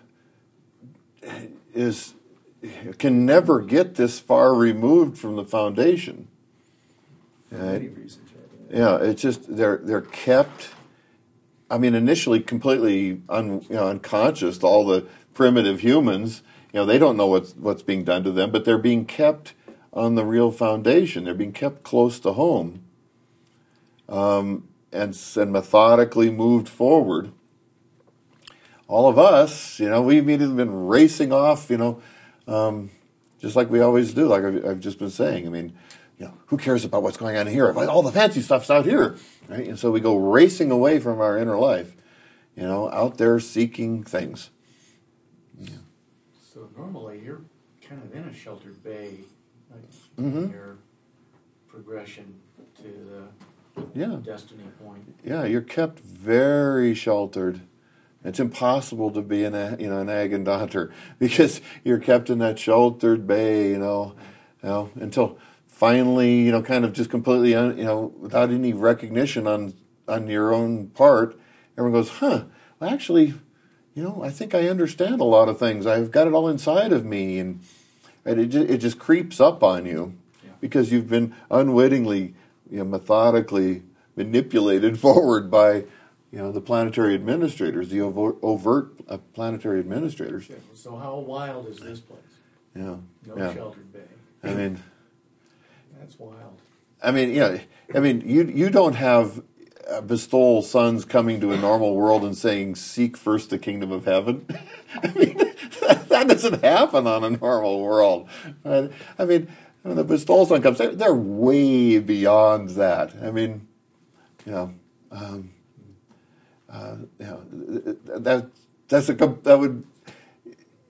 can never get this far removed from the foundation. For many reasons. Yeah, it's just they're kept. I mean, initially completely unconscious to all the primitive humans. They don't know what's being done to them, but they're being kept on the real foundation. They're being kept close to home, and methodically moved forward. All of us, we've immediately been racing off, just like we always do, like I've just been saying. I mean, who cares about what's going on here? All the fancy stuff's out here, right? And so we go racing away from our inner life, out there seeking things. Yeah. So normally you're kind of in a sheltered bay, like Mm-hmm. in your progression to the destiny point. Yeah, you're kept very sheltered. It's impossible to be an Agendanter because you're kept in that sheltered bay, until finally, kind of just completely, without any recognition on your own part, everyone goes, well, actually, I think I understand a lot of things. I've got it all inside of me, and it just creeps up on you because you've been unwittingly, methodically manipulated forward by, the planetary administrators, the overt planetary administrators. So how wild is this place? Yeah. No sheltered bay. I mean, that's wild. I mean, you don't have Bestowal sons coming to a normal world and saying, "Seek first the kingdom of heaven." I mean, that doesn't happen on a normal world. I mean, when the Bestowal son comes, they're way beyond that. I mean,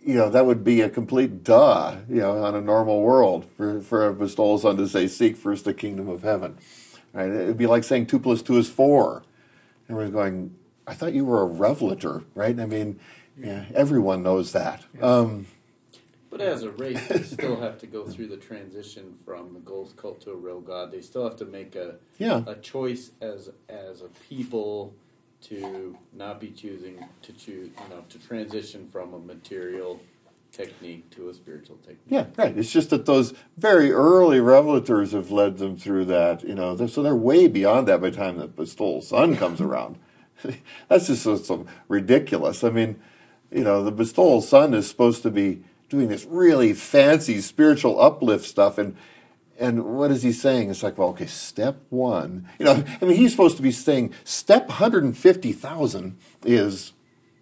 that would be a complete duh, on a normal world for a bestowal son to say, seek first the kingdom of heaven. Right? It would be like saying 2 + 2 is 4. And we're going, I thought you were a revelator, right? I mean, everyone knows that. But as a race, they still have to go through the transition from the ghost cult to a real God. They still have to make a choice as a people to not be choosing to choose, to transition from a material technique to a spiritual technique. Yeah, right. It's just that those very early revelators have led them through that, so they're way beyond that by the time the bestowal son comes around. That's just so ridiculous. I mean, the bestowal son is supposed to be doing this really fancy spiritual uplift stuff, and what is he saying? It's like, well, okay, step 1. He's supposed to be saying step 150,000 is,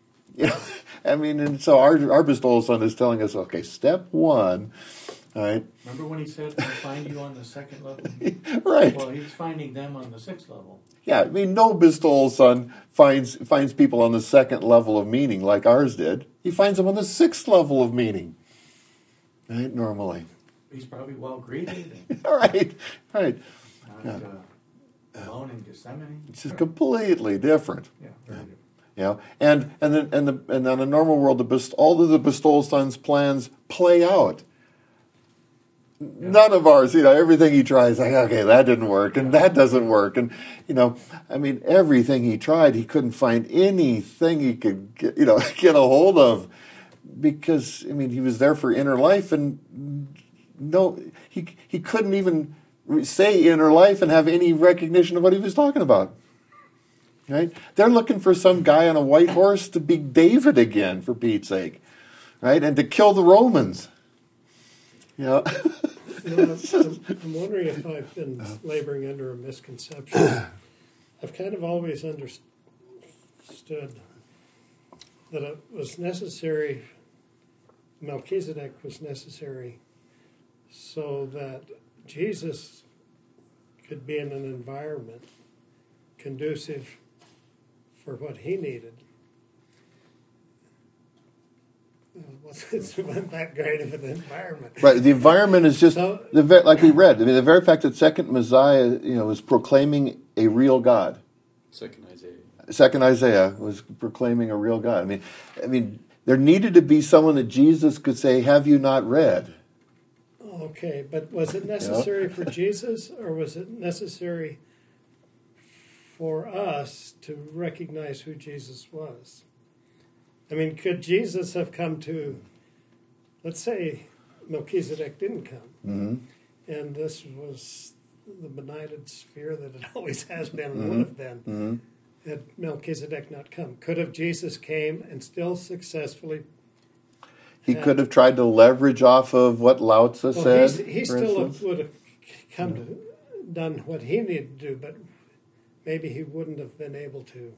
and so our bestowal son is telling us, okay, step 1, all right. Remember when he said, "I'll find you on the 2nd level"? Right. Well, he's finding them on the 6th level. Yeah, no bestowal son finds people on the 2nd level of meaning like ours did. He finds them on the 6th level of meaning. Right, normally. He's probably well greeted. Right. Alone in Gethsemane. It's just completely different. Yeah, very different. And on a normal world, all of the bestowal son's plans play out. None of ours, everything he tries, like, okay, that didn't work, and that doesn't work, and everything he tried, he couldn't find anything he could get a hold of, because he was there for inner life, and he couldn't even say inner life and have any recognition of what he was talking about. Right? They're looking for some guy on a white horse to be David again, for Pete's sake, right? And to kill the Romans. I'm wondering if I've been laboring under a misconception. I've kind of always understood that it was necessary, Melchizedek was necessary so that Jesus could be in an environment conducive for what he needed. It's not that great of an environment. Right, the environment is just, like we read, the very fact that second Messiah, was proclaiming a real God. Second Isaiah was proclaiming a real God. I mean, there needed to be someone that Jesus could say, "Have you not read?" Okay, but was it necessary for Jesus, or was it necessary for us to recognize who Jesus was? Could Jesus have come to, let's say Melchizedek didn't come, and this was the benighted sphere that it always has been and would have been, had Melchizedek not come. Could have Jesus came and still successfully... He could have tried to leverage off of what Lao Tzu said. He still would have come to done what he needed to do, but maybe he wouldn't have been able to.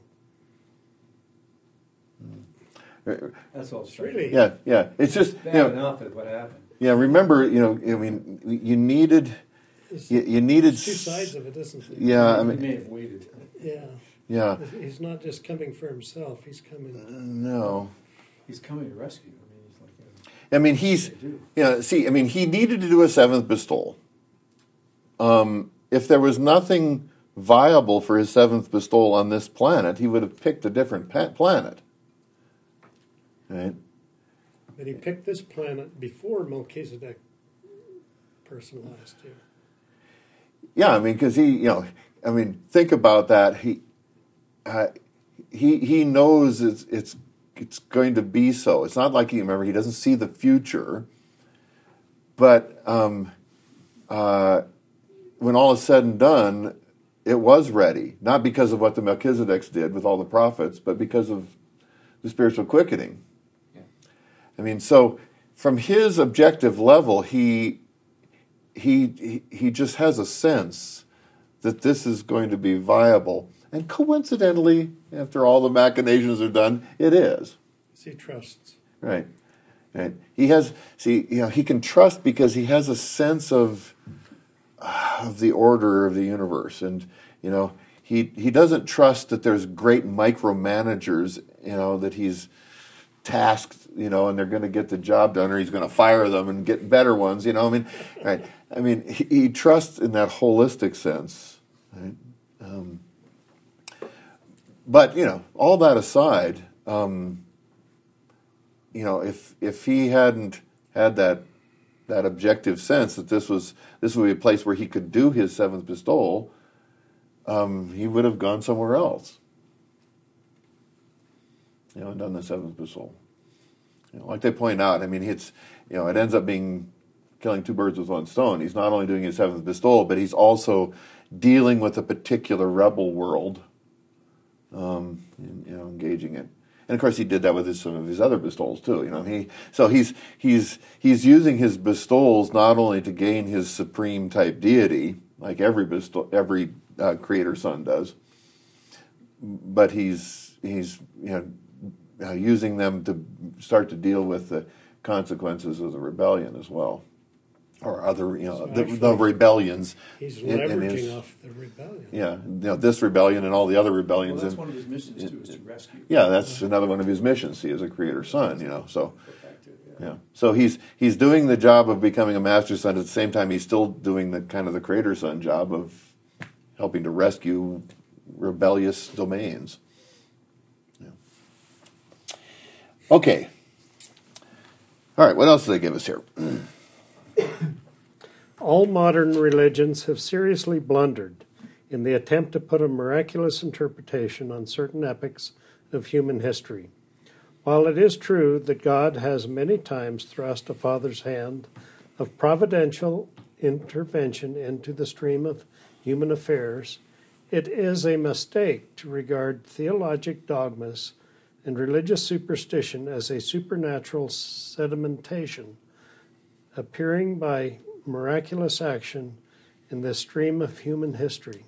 That's all straight. Really, yeah. It's just bad enough is what happened. Yeah, remember, you needed. You needed. There's two sides of it, isn't there? Yeah, He may have waited. Yeah. He's not just coming for himself. He's coming. No. He's coming to rescue. He needed to do a 7th bestowal. If there was nothing viable for his 7th bestowal on this planet, he would have picked a different planet. Right? But he picked this planet before Melchizedek personalized him. Yeah, because think about that. He knows it's going to be so. It's not like he doesn't see the future. But when all is said and done, it was ready. Not because of what the Melchizedeks did with all the prophets, but because of the spiritual quickening. Yeah. So from his objective level, he just has a sense that this is going to be viable. And coincidentally, after all the machinations are done, it is. He trusts. Right. He has. He can trust because he has a sense of the order of the universe, and he doesn't trust that there's great micromanagers. That he's tasked, and they're going to get the job done, or he's going to fire them and get better ones. Right? I mean, he trusts in that holistic sense. Right? But all that aside, if he hadn't had that objective sense that this would be a place where he could do his seventh bestowal, he would have gone somewhere else. And done the seventh bestowal. Like they point out, I mean, it ends up being killing two birds with one stone. He's not only doing his seventh bestowal, but he's also dealing with a particular rebel world, engaging it. And of course, he did that with some of his other bestowals too. He's using his bestowals not only to gain his supreme type deity, like every creator son does, but he's using them to start to deal with the consequences of the rebellion as well, or other, the rebellions. He's leveraging off the rebellion. Yeah, this rebellion and all the other rebellions. Well, that's one of his missions too, is to rescue. Yeah, that's another one of his missions. He is a creator son, So, so he's doing the job of becoming a master son. At the same time, he's still doing the kind of the creator son job of helping to rescue rebellious domains. Okay. All right, what else do they give us here? All modern religions have seriously blundered in the attempt to put a miraculous interpretation on certain epochs of human history. While it is true that God has many times thrust a father's hand of providential intervention into the stream of human affairs, it is a mistake to regard theologic dogmas and religious superstition as a supernatural sedimentation appearing by miraculous action in the stream of human history.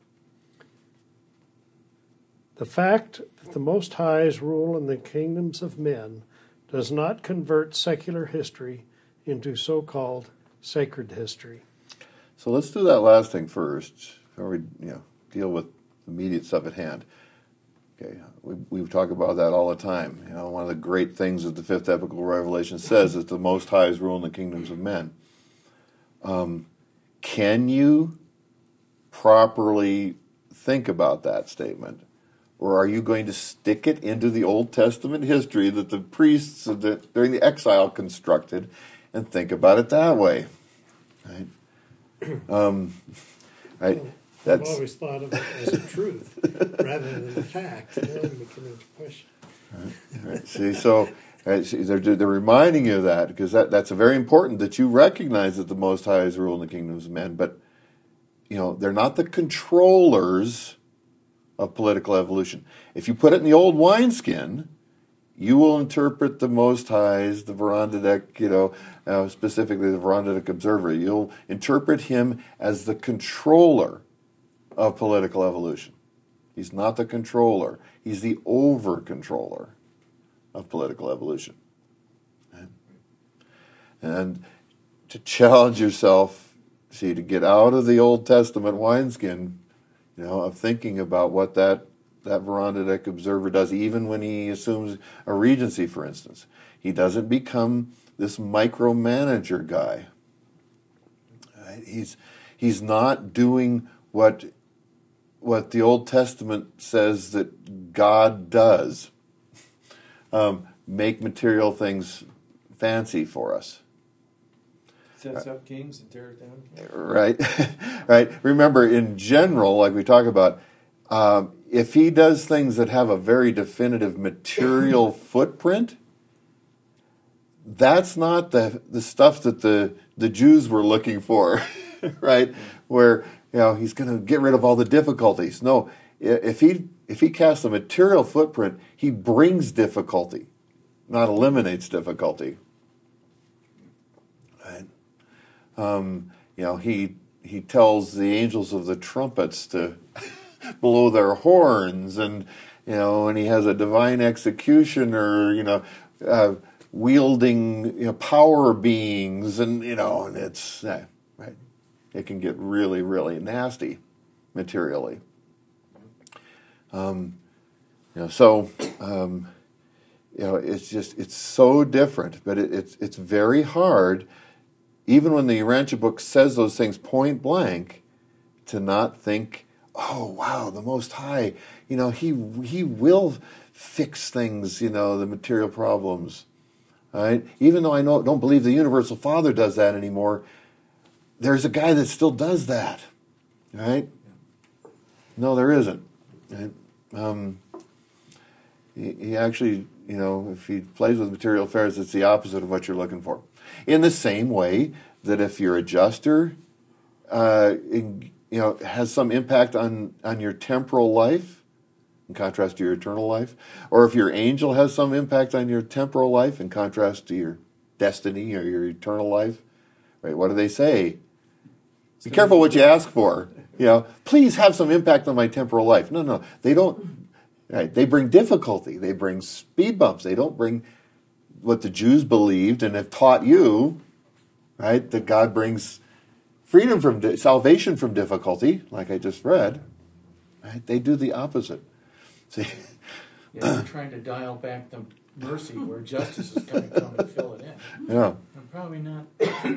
The fact that the Most High's rule in the kingdoms of men does not convert secular history into so-called sacred history. So let's do that last thing first, before we deal with the immediate stuff at hand. Okay, we talk about that all the time. One of the great things that the fifth epical revelation says is the Most High is ruling the kingdoms of men. Can you properly think about that statement? Or are you going to stick it into the Old Testament history that the priests during the exile constructed and think about it that way? Right? Right? I've always thought of it as a truth rather than a fact. Now I'm beginning to question. Right. See, so they're reminding you of that, because that's very important that you recognize that the Most High is ruling the kingdoms of men, but they're not the controllers of political evolution. If you put it in the old wineskin, you will interpret the Most High's, the Verandadek, specifically the Verandadek observer. You'll interpret him as the controller of political evolution. He's not the controller. He's the over-controller of political evolution. Okay? And to challenge yourself, to get out of the Old Testament wineskin, of thinking about what that Verandadek observer does, even when he assumes a regency, for instance. He doesn't become this micromanager guy. Right? He's not doing what the Old Testament says that God does. Make material things fancy for us. Sets up kings and tears down kings. Right. Right. Remember, in general, like we talk about, if he does things that have a very definitive material footprint, that's not the stuff that the Jews were looking for, right? Where he's going to get rid of all the difficulties. No, if he casts a material footprint, he brings difficulty, not eliminates difficulty. Right? He tells the angels of the trumpets to blow their horns, and and he has a divine executioner, wielding power beings, and and it's right. It can get really, really nasty materially. it's so different. But it's very hard, even when the Urantia book says those things point blank, to not think, oh wow, the Most High, he will fix things, the material problems. Right? Even though I don't believe the Universal Father does that anymore, there's a guy that still does that. Right? No, there isn't. Right? He actually, if he plays with material affairs, it's the opposite of what you're looking for. In the same way that if your adjuster, has some impact on your temporal life, in contrast to your eternal life, or if your angel has some impact on your temporal life, in contrast to your destiny or your eternal life, right? What do they say? Be careful what you ask for. Please have some impact on my temporal life. No, they don't. Right? They bring difficulty. They bring speed bumps. They don't bring what the Jews believed and have taught you, right? That God brings freedom from salvation from difficulty, like I just read. Right? They do the opposite. See? They're trying to dial back the mercy where justice is going to come and fill it in. Yeah. And probably not.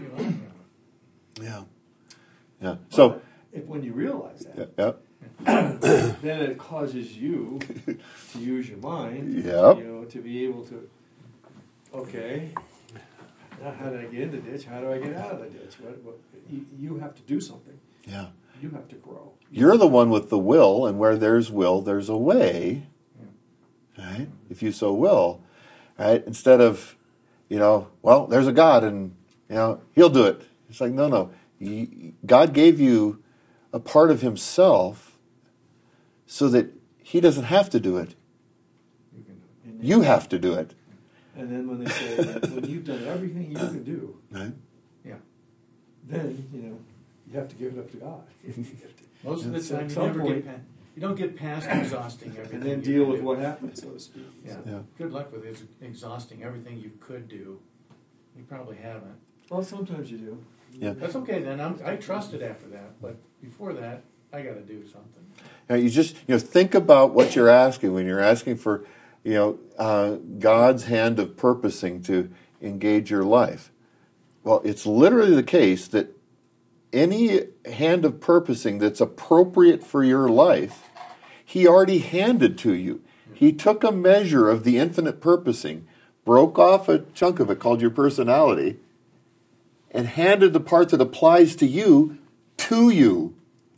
Yeah. So when you realize that, then it causes you to use your mind. To be able to. Okay. Now, how did I get in the ditch? How do I get out of the ditch? You have to do something. Yeah. You have to grow. You're the one with the will, and where there's will, there's a way. Right? If you so will. Right? Instead of, there's a God, and, he'll do it. It's like, no. God gave you a part of himself so that he doesn't have to do it. You have to do it. And then when they say, when you've done everything you can do, right? Then, you have to give it up to God. Most of the time, you don't get past exhausting everything. And then deal with what happens, so to speak. Yeah. Good luck with exhausting everything you could do. You probably haven't. Well, sometimes you do. Yeah. That's okay then. I trusted after that, but before that, I got to do something. Now you just think about what you're asking when you're asking for God's hand of purposing to engage your life. Well, it's literally the case that any hand of purposing that's appropriate for your life, he already handed to you. He took a measure of the infinite purposing, broke off a chunk of it called your personality, and handed the part that applies to you to you.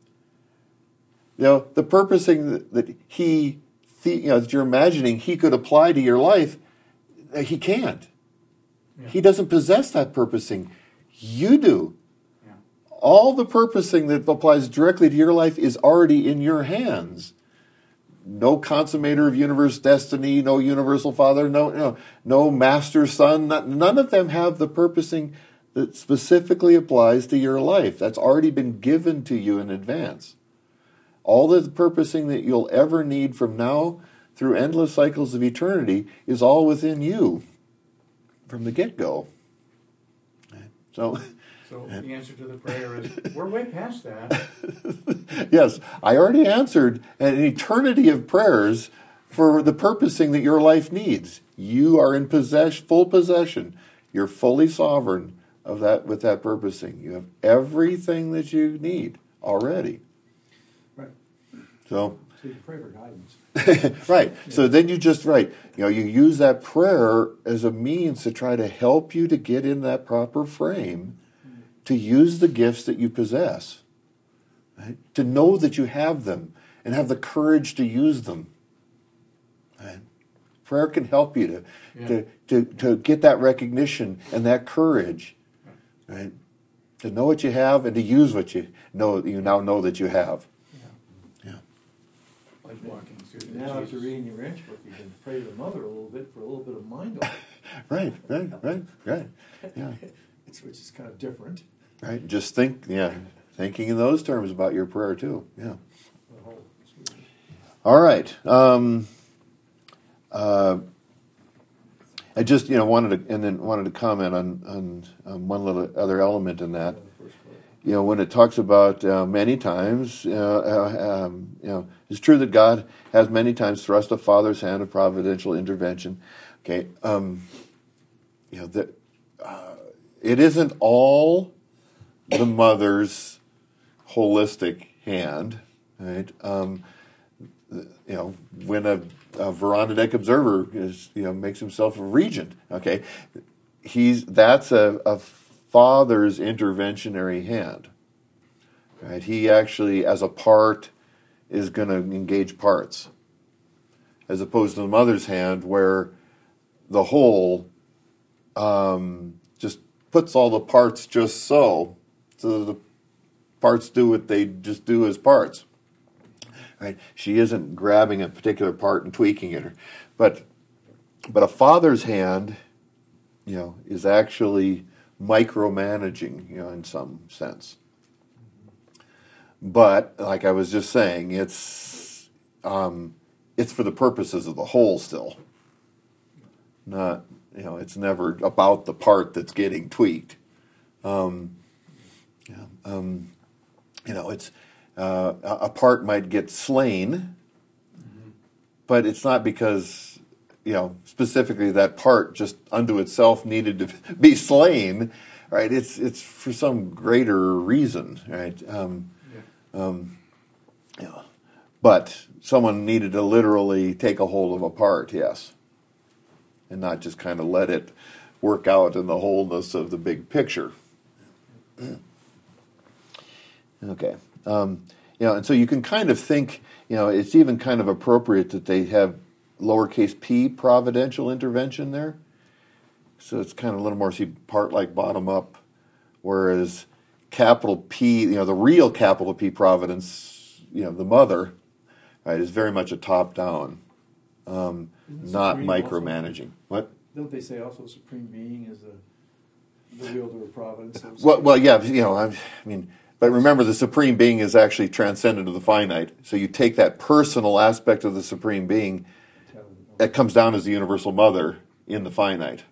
The purposing that that you're imagining he could apply to your life, he can't. Yeah. He doesn't possess that purposing. You do. Yeah. All the purposing that applies directly to your life is already in your hands. No consummator of universe destiny, no universal father, no master son. None of them have the purposing that specifically applies to your life. That's already been given to you in advance. All the purposing that you'll ever need from now through endless cycles of eternity is all within you from the get-go. So the answer to the prayer is, we're way past that. Yes, I already answered an eternity of prayers for the purposing that your life needs. You are in full possession. You're fully sovereign of that with that purposing. You have everything that you need already. Right. So you pray for guidance. Right. Yeah. So then you use that prayer as a means to try to help you to get in that proper frame to use the gifts that you possess. Right? To know that you have them and have the courage to use them. Right? Prayer can help you to get that recognition and that courage. Right? To know what you have and to use what you now know that you have. Yeah. Like walking through the now after reading your Urantia book, you can pray to the mother a little bit for a little bit of mind opening. Right. Yeah. Which is kind of different. Right. Just thinking in those terms about your prayer too. Yeah. All right. I just wanted to comment on one little other element in that. When it talks about many times, it's true that God has many times thrust a father's hand of providential intervention, Okay, it isn't all the mother's holistic hand, right? When a Veronadic observer makes himself a regent, okay, that's a father's interventionary hand, right? He actually, as a part, is going to engage parts, as opposed to the mother's hand, where the whole just puts all the parts just so the parts do what they just do as parts. Right? She isn't grabbing a particular part and tweaking it, but a father's hand, is actually micromanaging, in some sense. But like I was just saying, it's for the purposes of the whole still. Not, it's never about the part that's getting tweaked. It's a part might get slain, but it's not because specifically that part just unto itself needed to be slain, right? It's for some greater reason, right? But someone needed to literally take a hold of a part, yes, and not just kind of let it work out in the wholeness of the big picture. Okay. And so you can kind of think, it's even kind of appropriate that they have lowercase p providential intervention there. So it's kind of a little more, part like bottom up, whereas capital P, the real capital P providence, the mother, right, is very much a top down, not micromanaging. What? Don't they say also Supreme Being is the wielder of providence? Well, yeah, but remember, the Supreme Being is actually transcendent of the finite. So you take that personal aspect of the Supreme Being that comes down as the universal mother in the finite.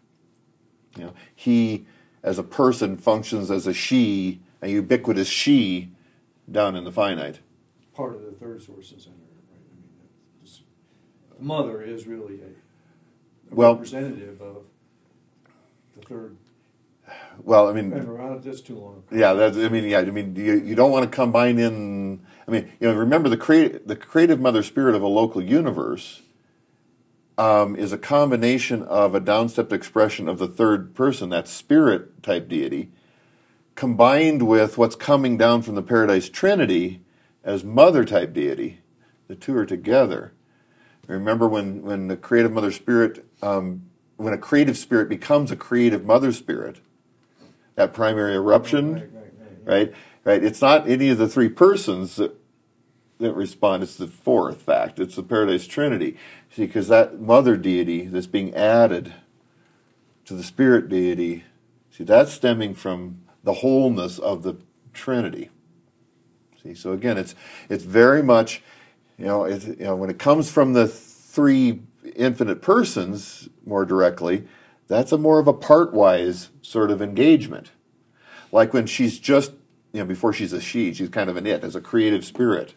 He, as a person, functions as a she, a ubiquitous she, down in the finite. Part of the third source is in there, right? The mother is really a representative of the third. Well, that's too long. Yeah, you don't want to combine in. Remember the creative mother spirit of a local universe is a combination of a downstepped expression of the third person, that spirit type deity, combined with what's coming down from the Paradise Trinity as mother type deity. The two are together. Remember when the creative mother spirit, when a creative spirit becomes a creative mother spirit. That primary eruption, right? It's not any of the three persons that respond. It's the fourth fact. It's the Paradise Trinity. See, because that mother deity that's being added to the spirit deity, that's stemming from the wholeness of the Trinity. See, so again, it's very much, when it comes from the three infinite persons more directly, that's more of a part-wise sort of engagement. Like when she's just, before she's a she's kind of an it, as a creative spirit.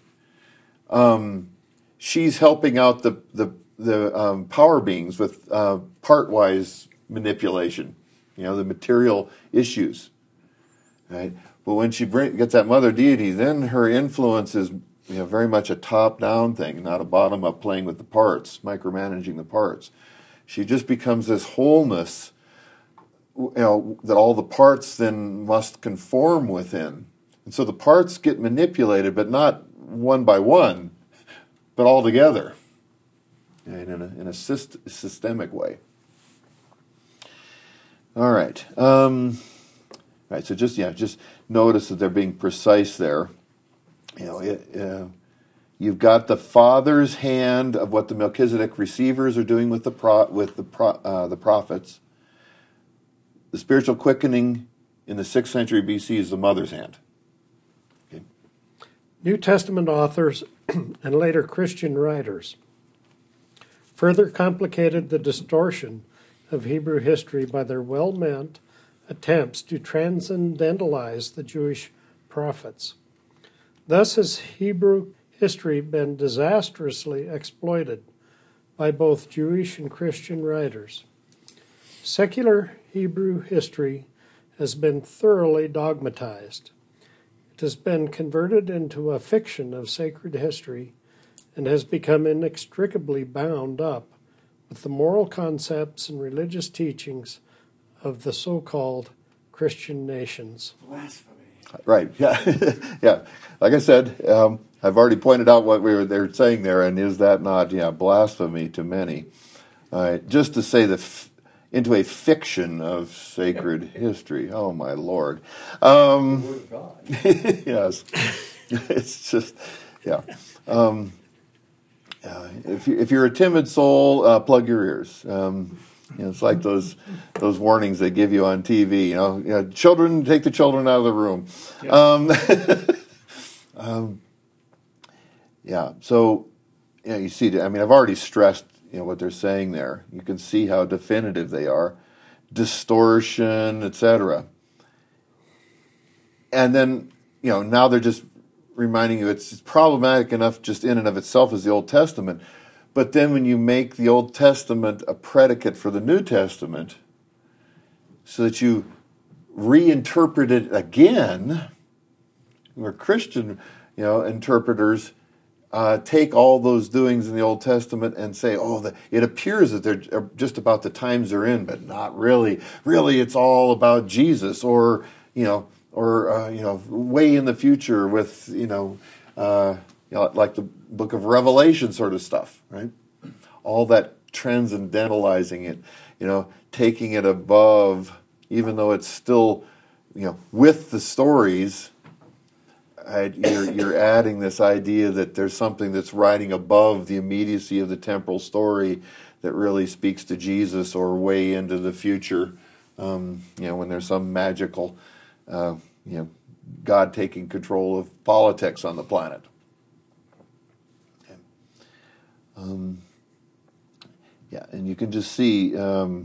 She's helping out the power beings with part-wise manipulation, the material issues. Right? But when she gets that mother deity, then her influence is very much a top-down thing, not a bottom-up playing with the parts, micromanaging the parts. She just becomes this wholeness, that all the parts then must conform within. And so the parts get manipulated, but not one by one, but all together, in a systemic way. All right. Right. So just notice that they're being precise there. You've got the Father's hand of what the Melchizedek receivers are doing with the prophets. The spiritual quickening in the 6th century BC is the Mother's hand. Okay. New Testament authors and later Christian writers further complicated the distortion of Hebrew history by their well-meant attempts to transcendentalize the Jewish prophets. Thus has Hebrew history been disastrously exploited by both Jewish and Christian writers. Secular Hebrew history has been thoroughly dogmatized. It has been converted into a fiction of sacred history and has become inextricably bound up with the moral concepts and religious teachings of the so-called Christian nations. Blasphemy. Right. Yeah. Yeah. Like I said, I've already pointed out what they're saying there, and is that not blasphemy to many? Just to say into a fiction of sacred history. Oh my Lord. The Word of God. Yes. It's just if you're a timid soul, plug your ears. It's like those warnings they give you on TV. Children, take the children out of the room. So you see. I mean, I've already stressed what they're saying there. You can see how definitive they are, distortion, etc. And then now they're just reminding you it's problematic enough just in and of itself as the Old Testament. But then when you make the Old Testament a predicate for the New Testament, so that you reinterpret it again, where Christian interpreters take all those doings in the Old Testament and say, it appears that they're just about the times they're in, but not really. Really, it's all about Jesus, or way in the future with like the Book of Revelation sort of stuff, right? All that transcendentalizing it, taking it above, even though it's still, with the stories. You're adding this idea that there's something that's riding above the immediacy of the temporal story that really speaks to Jesus or way into the future. When there's some magical, God taking control of politics on the planet. And you can just see,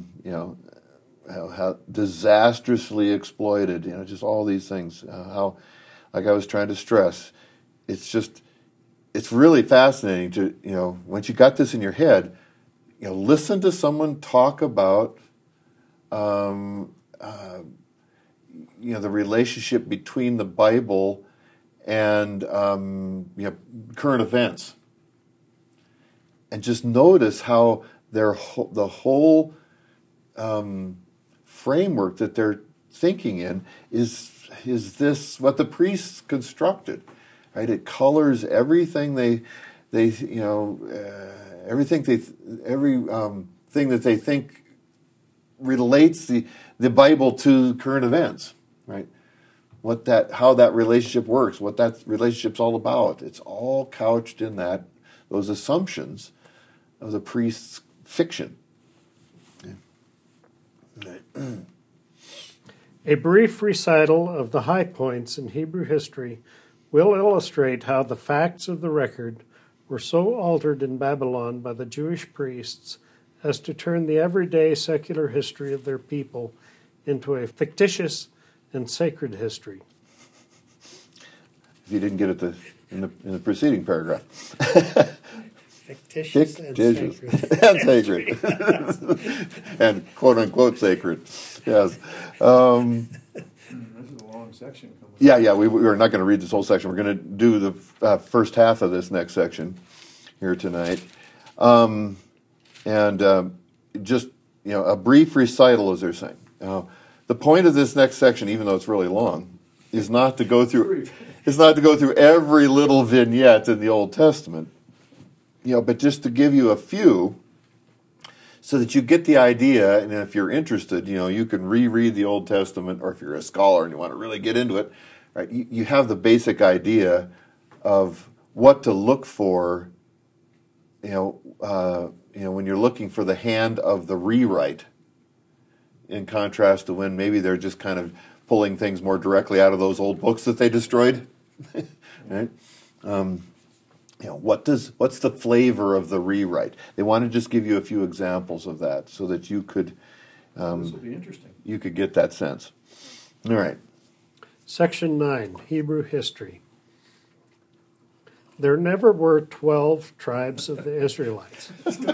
how disastrously exploited, just all these things, how. Like I was trying to stress, it's really fascinating to, once you got this in your head, listen to someone talk about, the relationship between the Bible and, current events. And just notice how the whole framework that they're thinking in is this what the priests constructed, right? It colors everything thing that they think relates the Bible to current events, right? How that relationship works, what that relationship's all about. It's all couched in those assumptions of the priest's fiction. Okay. A brief recital of the high points in Hebrew history will illustrate how the facts of the record were so altered in Babylon by the Jewish priests as to turn the everyday secular history of their people into a fictitious and sacred history. If you didn't get it in the preceding paragraph. Fictitious and sacred. And sacred. And quote-unquote sacred. Yes. This is a long section. Yeah, we're not going to read this whole section. We're going to do the first half of this next section here tonight. Just, a brief recital, as they're saying. The point of this next section, even though it's really long, is not to go through every little vignette in the Old Testament, but just to give you a few so that you get the idea, and if you're interested, you can reread the Old Testament, or if you're a scholar and you want to really get into it, right? You have the basic idea of what to look for, when you're looking for the hand of the rewrite, in contrast to when maybe they're just kind of pulling things more directly out of those old books that they destroyed, right? What's the flavor of the rewrite? They want to just give you a few examples of that so that you could, this will be interesting. You could get that sense. All right. Section 9, Hebrew History. There never were 12 tribes of the Israelites.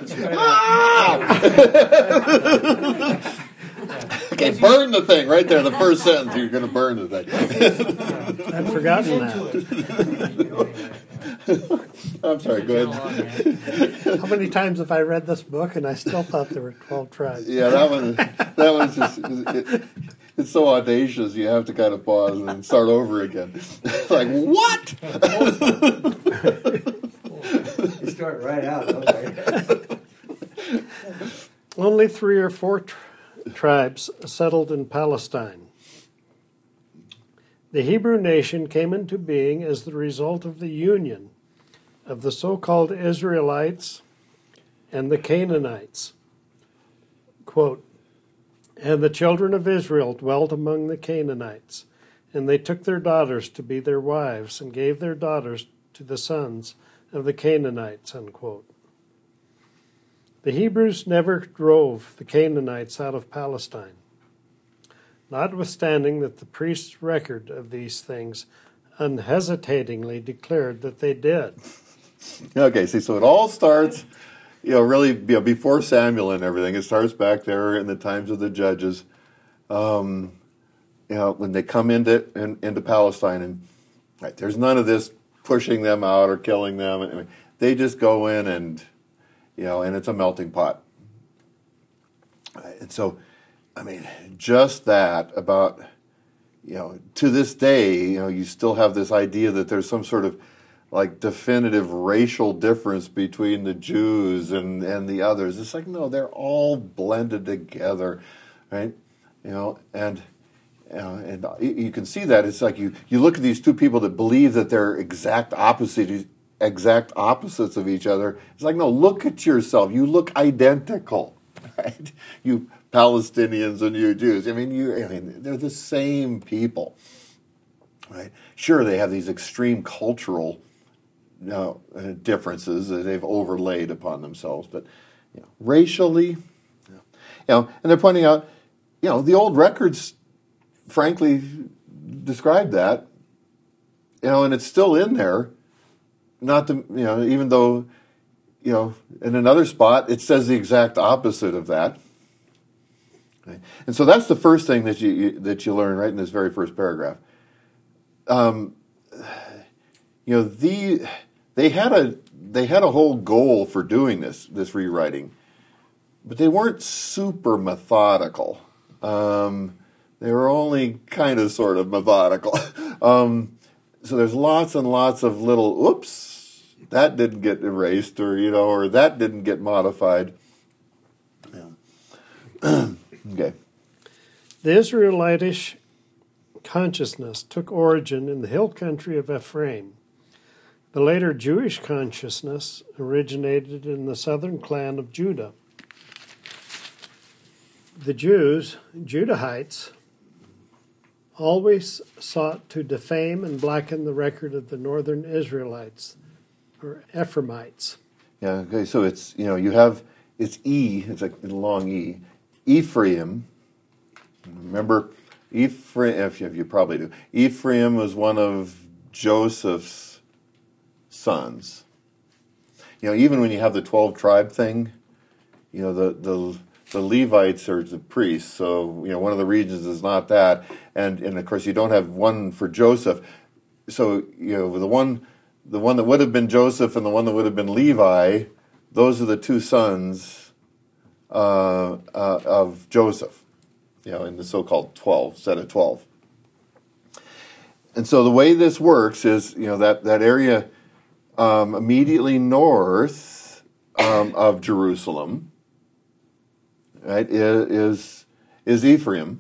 Okay, burn the thing right there. The first sentence, you're going to burn the thing. I'd forgotten that. I'm sorry, go ahead. How many times have I read this book and I still thought there were 12 tribes? Yeah, that one's just, it's so audacious, you have to kind of pause and start over again. It's like, what? You start right out. Okay. Only 3 or 4 tribes settled in Palestine. The Hebrew nation came into being as the result of the union of the so-called Israelites and the Canaanites. Quote, "And the children of Israel dwelt among the Canaanites, and they took their daughters to be their wives, and gave their daughters to the sons of the Canaanites." Unquote. The Hebrews never drove the Canaanites out of Palestine, notwithstanding that the priest's record of these things unhesitatingly declared that they did. Okay, see, so it all starts, really, before Samuel and everything. It starts back there in the times of the judges, when they come into Palestine, and right, there's none of this pushing them out or killing them. I mean, they just go in and it's a melting pot. And so, I mean, just that about, to this day, you still have this idea that there's some sort of like definitive racial difference between the Jews and the others. It's like, no, they're all blended together, right? And you can see that. It's like you look at these two people that believe that they're exact opposites of each other. It's like, no, look at yourself. You look identical, right? You Palestinians and you Jews. I mean, they're the same people, right? Sure, they have these extreme cultural differences that they've overlaid upon themselves, but racially, and they're pointing out, the old records, frankly, describe that, and it's still in there. Not the, even though, in another spot it says the exact opposite of that. Okay. And so that's the first thing that you learn right in this very first paragraph. They had a whole goal for doing this rewriting, but they weren't super methodical. They were only kind of sort of methodical. So there's lots and lots of little, oops, that didn't get erased, or that didn't get modified. Yeah. Okay. The Israelitish consciousness took origin in the hill country of Ephraim. The later Jewish consciousness originated in the southern clan of Judah. The Jews, Judahites, always sought to defame and blacken the record of the northern Israelites, or Ephraimites. Yeah, okay, so it's, it's like a long E. Ephraim, remember, Ephraim, if you probably do, Ephraim was one of Joseph's sons. Even when you have the 12 tribe thing, the Levites are the priests, so one of the regions is not that, and of course you don't have one for Joseph, so the one that would have been Joseph and the one that would have been Levi, those are the two sons of Joseph, in the so-called 12 set of 12. And so the way this works is, that area immediately north of Jerusalem, right, is Ephraim,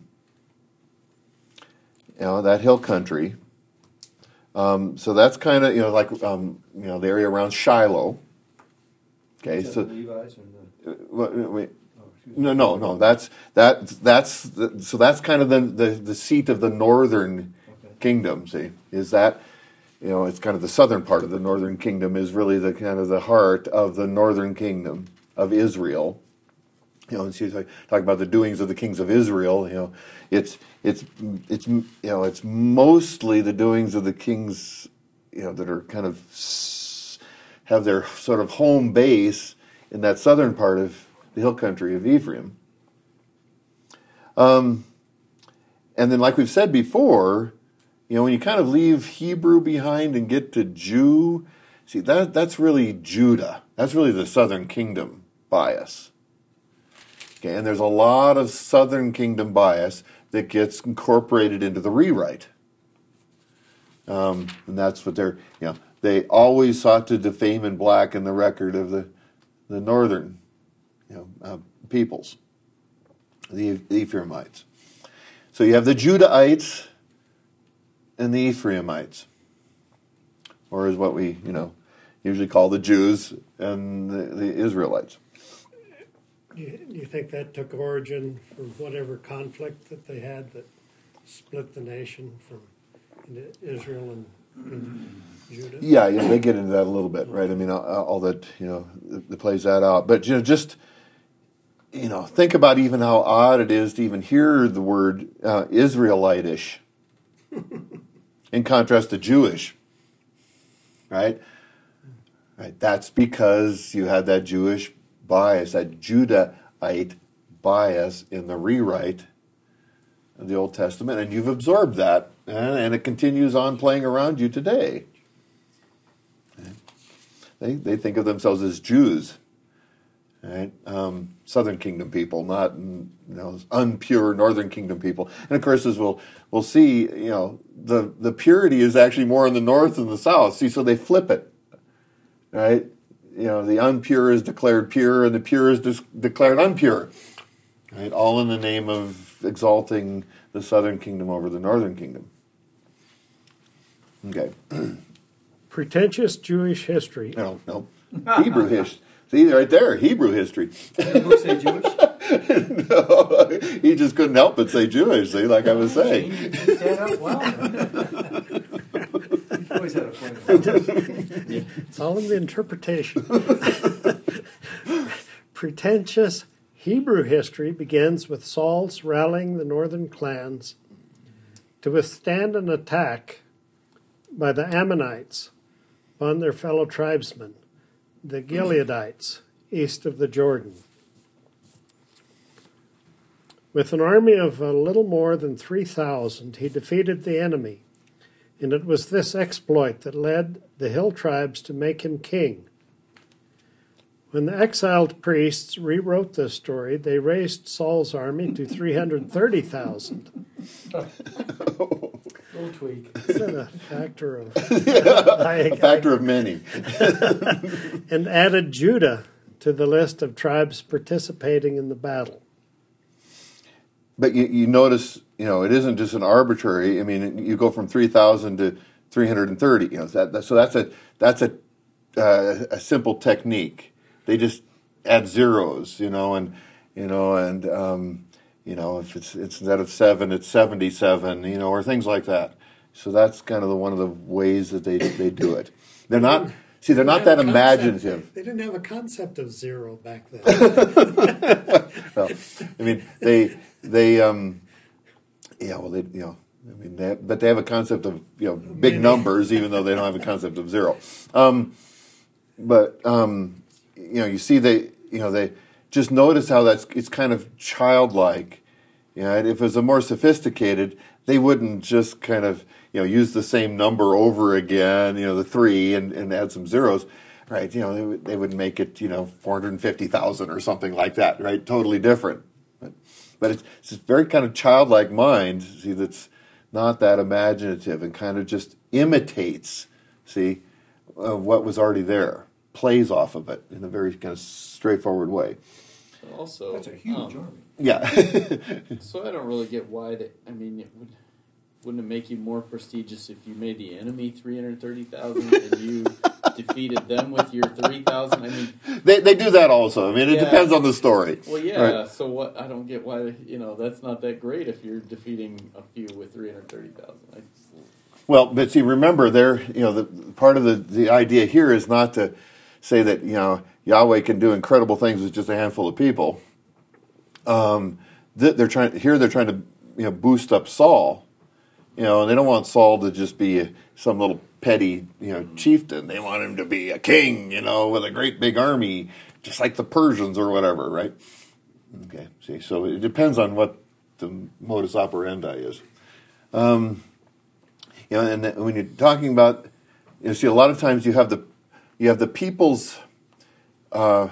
that hill country. So that's kind of, like, the area around Shiloh. Okay, so Levi's or no. That's kind of the seat of the northern kingdom. See, is that it's kind of the southern part of the northern kingdom is really the kind of the heart of the northern kingdom of Israel. And she's talking about the doings of the kings of Israel. It's mostly the doings of the kings, that are kind of have their sort of home base in that southern part of the hill country of Ephraim. And then, like we've said before, when you kind of leave Hebrew behind and get to Jew, see, that's really Judah. That's really the southern kingdom bias. Okay, and there's a lot of southern kingdom bias that gets incorporated into the rewrite. And that's what they always sought to defame and blacken the record of the northern peoples, the Ephraimites. So you have the Judahites and the Ephraimites, or is what we usually call the Jews and the Israelites. Do you think that took origin from whatever conflict that they had that split the nation from Israel and Judah? Yeah, they get into that a little bit, right? I mean, all that that plays that out. But just think about even how odd it is to even hear the word Israelitish in contrast to Jewish, right? Right. That's because you had that Jewish bias, that Judahite bias in the rewrite of the Old Testament, and you've absorbed that, and it continues on playing around you today. They think of themselves as Jews, right? Southern Kingdom people, not unpure Northern Kingdom people. And of course, as we'll see, the purity is actually more in the north than the south. See, so they flip it, right? The unpure is declared pure, and the pure is declared unpure, right? All in the name of exalting the Southern Kingdom over the Northern Kingdom. Okay. Pretentious Jewish history. No. Hebrew history. See, right there, Hebrew history. Did the book say Jewish? No, he just couldn't help but say Jewish, see, like I was saying. You beat that up well. You've always had a point. It's all in the interpretation. Pretentious Hebrew history begins with Saul's rallying the northern clans to withstand an attack by the Ammonites upon their fellow tribesmen, the Gileadites, east of the Jordan. With an army of a little more than 3,000, he defeated the enemy, and it was this exploit that led the hill tribes to make him king. When the exiled priests rewrote this story, they raised Saul's army to 330,000. Little tweak. Is that a factor of... A factor of many. And added Judah to the list of tribes participating in the battle. But you notice, it isn't just an arbitrary. I mean, you go from 3,000 to 330. So that's a simple technique. They just add zeros, and if it's instead of 7, it's 77, or things like that. So that's kind of one of the ways that they do it. They're not. See, they're not that imaginative. They didn't have a concept of zero back then. Well, I mean, but they have a concept of big numbers, even though they don't have a concept of zero. You see, they just notice how it's kind of childlike. And if it was a more sophisticated, they wouldn't just kind of use the same number over again, the 3 and add some zeros, right? They would make it 450,000 or something like that, right? Totally different. But it's this very kind of childlike mind, see, that's not that imaginative and kind of just imitates, what was already there, plays off of it in a very kind of straightforward way. Also, that's a huge army. Yeah. So I don't really get why wouldn't it make you more prestigious if you made the enemy 330,000 and you defeated them with your 3,000? I mean, they do that also. I mean, it depends on the story. Well, yeah. Right. So what? I don't get why that's not that great if you're defeating a few with 330,000. Well, but see, remember, the part of the idea here is not to say that Yahweh can do incredible things with just a handful of people. They're trying to boost up Saul. And they don't want Saul to just be some little petty, chieftain. They want him to be a king, with a great big army, just like the Persians or whatever, right? Okay, see, so it depends on what the modus operandi is. And when you're talking about, see, a lot of times you have the people's, the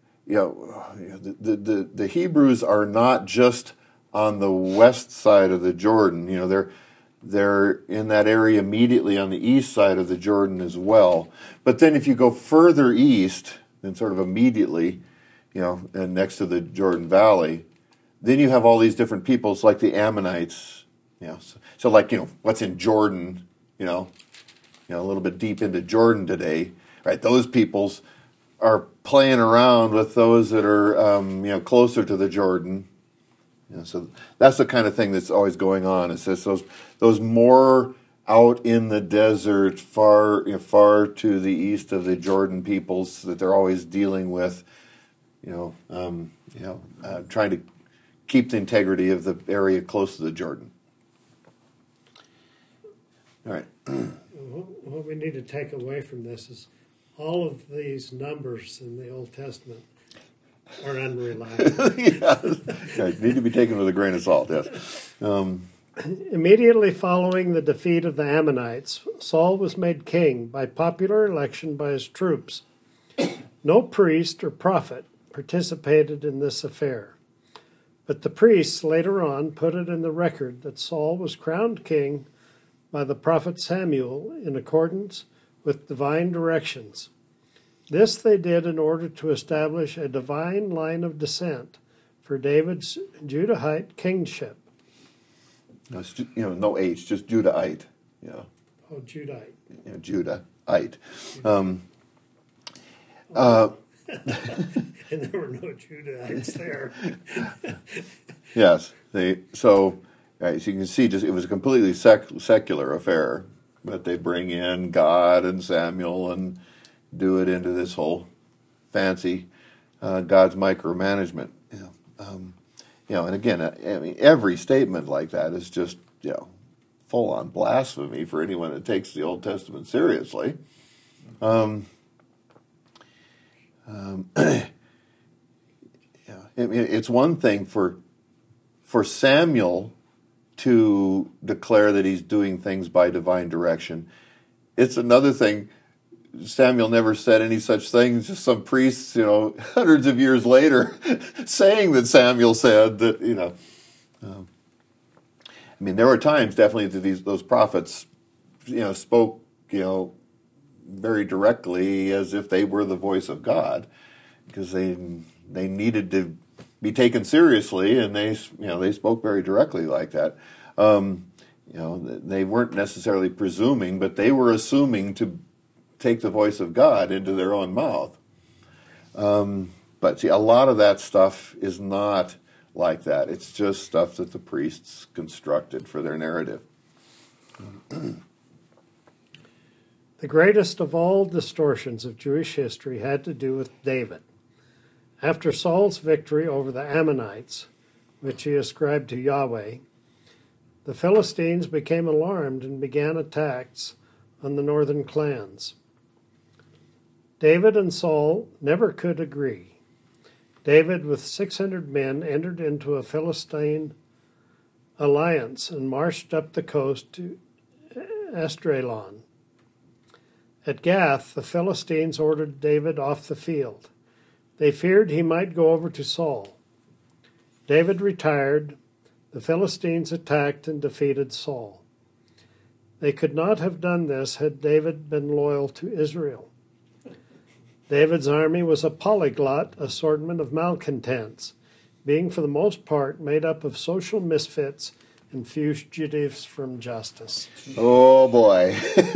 Hebrews are not just on the west side of the Jordan. They're in that area immediately on the east side of the Jordan as well. But then if you go further east, then sort of immediately, and next to the Jordan Valley, then you have all these different peoples like the Ammonites. So like what's in Jordan, a little bit deep into Jordan today, right? Those peoples are playing around with those that are closer to the Jordan. So that's the kind of thing that's always going on. It's just those more out in the desert, far to the east of the Jordan peoples that they're always dealing with. Trying to keep the integrity of the area close to the Jordan. All right. What we need to take away from this is all of these numbers in the Old Testament are unreliable. Right. Need to be taken with a grain of salt, yes. Immediately following the defeat of the Ammonites, Saul was made king by popular election by his troops. No priest or prophet participated in this affair. But the priests later on put it in the record that Saul was crowned king by the prophet Samuel in accordance with divine directions. This they did in order to establish a divine line of descent for David's Judahite kingship. No H, just Judahite. Oh, Judahite. Judahite. And there were no Judahites there. Yes. So you can see, it was a completely secular affair, but they bring in God and Samuel and do it into this whole fancy God's micromanagement. And again, every statement like that is just full on blasphemy for anyone that takes the Old Testament seriously. It's one thing for Samuel to declare that he's doing things by divine direction. It's another thing. Samuel never said any such thing. Just some priests, hundreds of years later, saying that Samuel said that. There were times definitely that those prophets, spoke, very directly as if they were the voice of God, because they needed to be taken seriously, and they spoke very directly like that. They weren't necessarily presuming, but they were assuming to take the voice of God into their own mouth. But see, a lot of that stuff is not like that. It's just stuff that the priests constructed for their narrative. The greatest of all distortions of Jewish history had to do with David. After Saul's victory over the Ammonites, which he ascribed to Yahweh, the Philistines became alarmed and began attacks on the northern clans. David and Saul never could agree. David, with 600 men, entered into a Philistine alliance and marched up the coast to Esdraelon. At Gath, the Philistines ordered David off the field. They feared he might go over to Saul. David retired. The Philistines attacked and defeated Saul. They could not have done this had David been loyal to Israel. David's army was a polyglot assortment of malcontents, being for the most part made up of social misfits and fugitives from justice. Oh boy.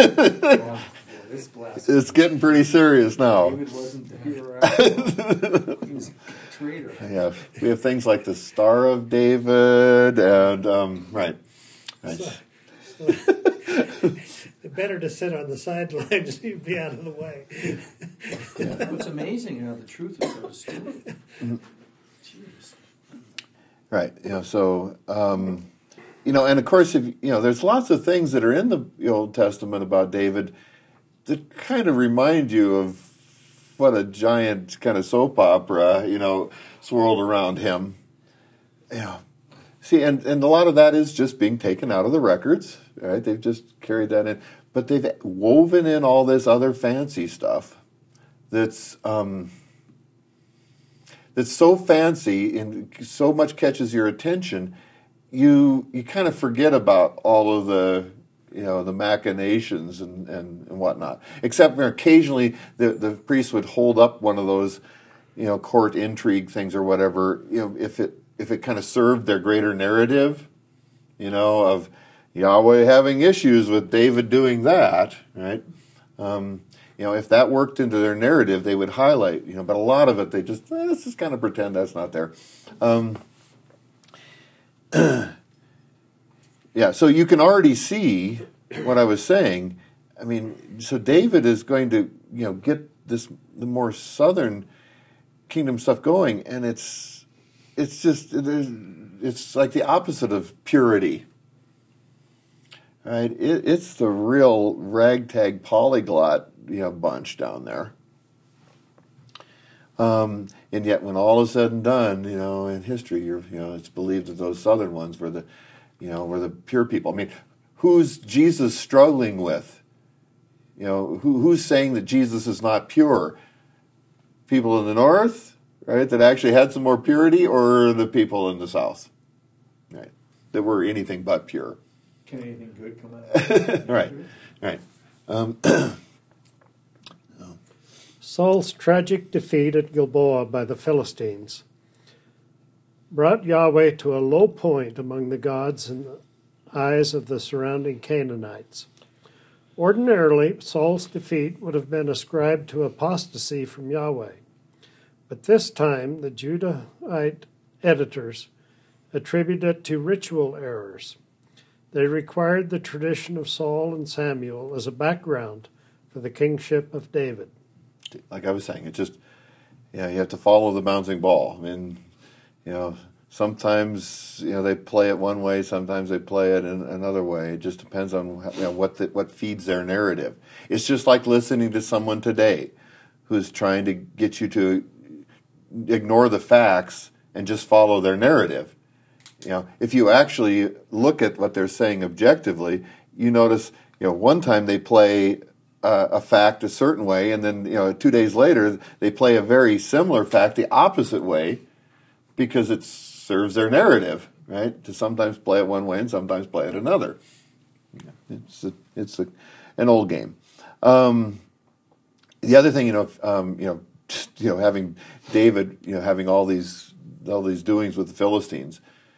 It's getting pretty serious now. David wasn't the hero. He was a traitor. Yeah, we have things like the Star of David, and right. So, better to sit on the sidelines and be out of the way. It's amazing how the truth is so distorted. Jeez. Right. So and of course, there's lots of things that are in the Old Testament about David that kind of remind you of what a giant kind of soap opera, swirled around him. See, and a lot of that is just being taken out of the records, right? They've just carried that in. But they've woven in all this other fancy stuff that's so fancy and so much catches your attention, you kind of forget about all of the the machinations and whatnot. Except for occasionally the priest would hold up one of those court intrigue things or whatever, if it kind of served their greater narrative, of Yahweh having issues with David doing that, right? If that worked into their narrative, they would highlight, but a lot of it, they just, let's just kind of pretend that's not there. Yeah, so you can already see what I was saying. I mean, so David is going to, get the more southern kingdom stuff going, and it's like the opposite of purity. Right? It's the real ragtag polyglot, bunch down there. And yet, when all is said and done, in history, it's believed that those southern ones were the pure people. I mean, who's Jesus struggling with? Who's saying that Jesus is not pure? People in the north, right, that actually had some more purity, or the people in the south, right, that were anything but pure? Can anything good come out of Right. Saul's tragic defeat at Gilboa by the Philistines brought Yahweh to a low point among the gods in the eyes of the surrounding Canaanites. Ordinarily, Saul's defeat would have been ascribed to apostasy from Yahweh. But this time, the Judahite editors attributed it to ritual errors. They required the tradition of Saul and Samuel as a background for the kingship of David. Like I was saying, it just, you have to follow the bouncing ball. I mean, sometimes, they play it one way, sometimes they play it in another way. It just depends on what feeds their narrative. It's just like listening to someone today who's trying to get you to ignore the facts and just follow their narrative. If you actually look at what they're saying objectively, you notice, one time they play a fact a certain way, and then 2 days later they play a very similar fact the opposite way, because it serves their narrative, right? To sometimes play it one way and sometimes play it another. It's an old game. The other thing, having David, having all these doings with the Philistines.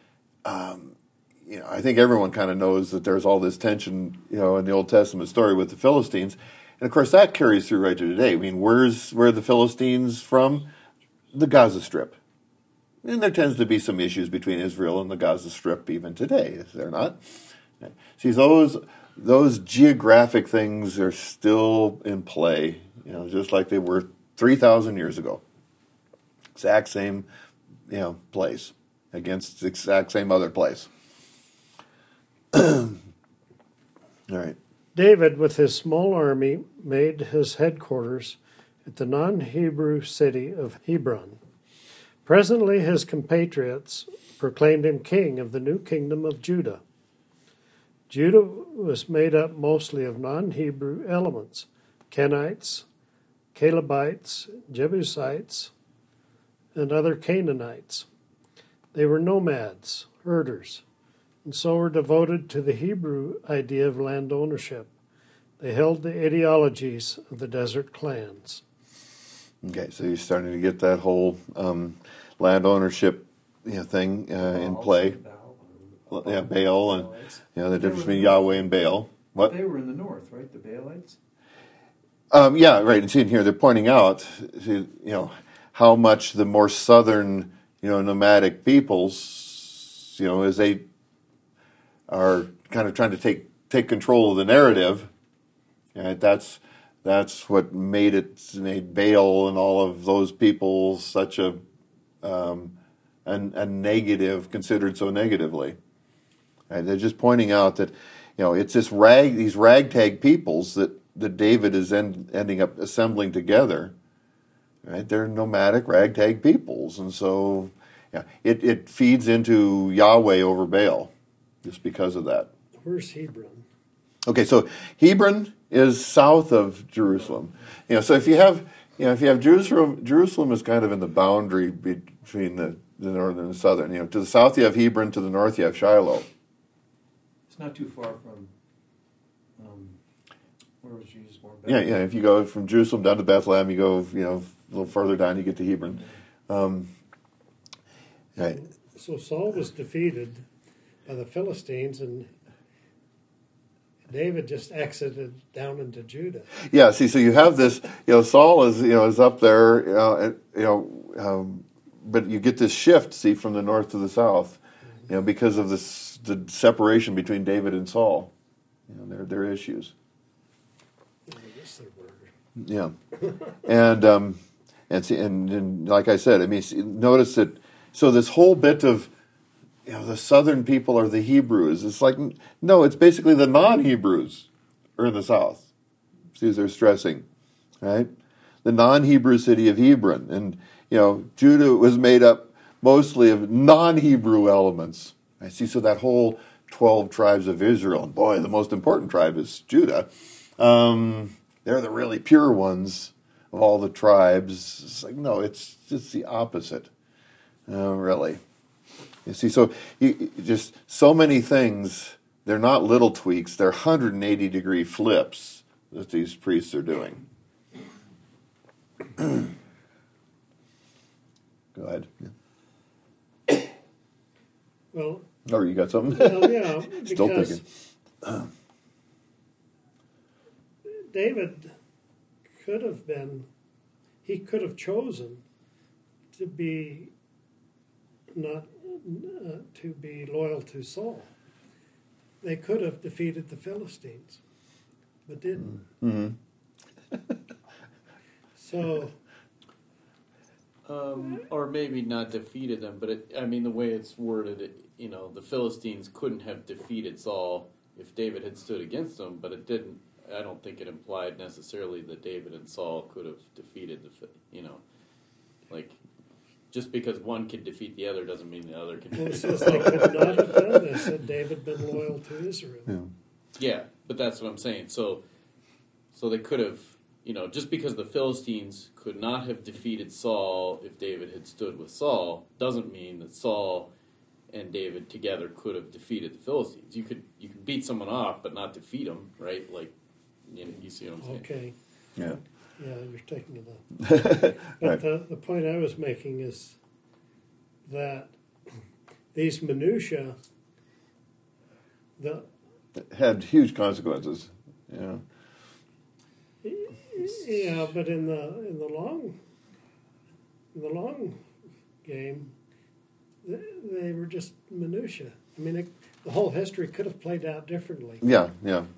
I think everyone kind of knows that there's all this tension, in the Old Testament story with the Philistines. And of course that carries through right to today. I mean, where are the Philistines from? The Gaza Strip. And there tends to be some issues between Israel and the Gaza Strip even today, is there not? See, those geographic things are still in play, just like they were 3,000 years ago. Exact same, place against the exact same other place. All right. David, with his small army, made his headquarters at the non-Hebrew city of Hebron. Presently, his compatriots proclaimed him king of the new kingdom of Judah. Judah was made up mostly of non-Hebrew elements: Kenites, Calebites, Jebusites, and other Canaanites. They were nomads, herders, and so were devoted to the Hebrew idea of land ownership. They held the ideologies of the desert clans. Okay, so you're starting to get that whole land ownership thing in play. Baal, and the difference between Yahweh and Baal. What? They were in the north, right? The Baalites? Yeah, right. And see in here, they're pointing out, how much the more southern, nomadic peoples, as they are kind of trying to take control of the narrative, and that's what made Baal and all of those people such a negative, considered so negatively. Right? They're just pointing out that, it's these ragtag peoples that David is ending up assembling together. Right? They're nomadic ragtag peoples, and so it feeds into Yahweh over Baal just because of that. Where's Hebron? Okay, so Hebron is south of Jerusalem. So if you have Jerusalem is kind of in the boundary between the northern and the southern. To the south you have Hebron, to the north you have Shiloh. It's not too far from where was Jesus born? Yeah. If you go from Jerusalem down to Bethlehem, you go a little further down, you get to Hebron. Right. So Saul was defeated by the Philistines, and David just exited down into Judah. Yeah. See, so you have this. Saul is up there. But you get this shift. See, from the north to the south, because of the separation between David and Saul. Their issues. Yeah, and like I said, notice that. So this whole bit of, the southern people are the Hebrews. It's like, no, it's basically the non-Hebrews are in the south. See, as they're stressing, right? The non-Hebrew city of Hebron, and Judah was made up mostly of non-Hebrew elements. I see. So that whole 12 tribes of Israel, and boy, the most important tribe is Judah. They're the really pure ones of all the tribes. It's like, no, it's just the opposite, really. You see, so just so many things, they're not little tweaks, they're 180-degree flips that these priests are doing. Go ahead. Yeah. Well, you got something? Well, yeah, Still because thinking. David could have chosen to be to be loyal to Saul. They could have defeated the Philistines, but didn't. Mm-hmm. So, or maybe not defeated them, but the way it's worded, the Philistines couldn't have defeated Saul if David had stood against them, but it didn't. I don't think it implied necessarily that David and Saul could have defeated just because one could defeat the other doesn't mean the other can defeat it says they could not have done this had David been loyal to Israel. Yeah, but that's what I'm saying. So they could have, just because the Philistines could not have defeated Saul if David had stood with Saul, doesn't mean that Saul and David together could have defeated the Philistines. You could beat someone off, but not defeat them, right? Like, you see what I'm saying? Okay. Yeah. Yeah, you're taking it up. But Right. the point I was making is that these minutiae, Had huge consequences. yeah, but in the long game, they were just minutiae. The whole history could have played out differently. Yeah.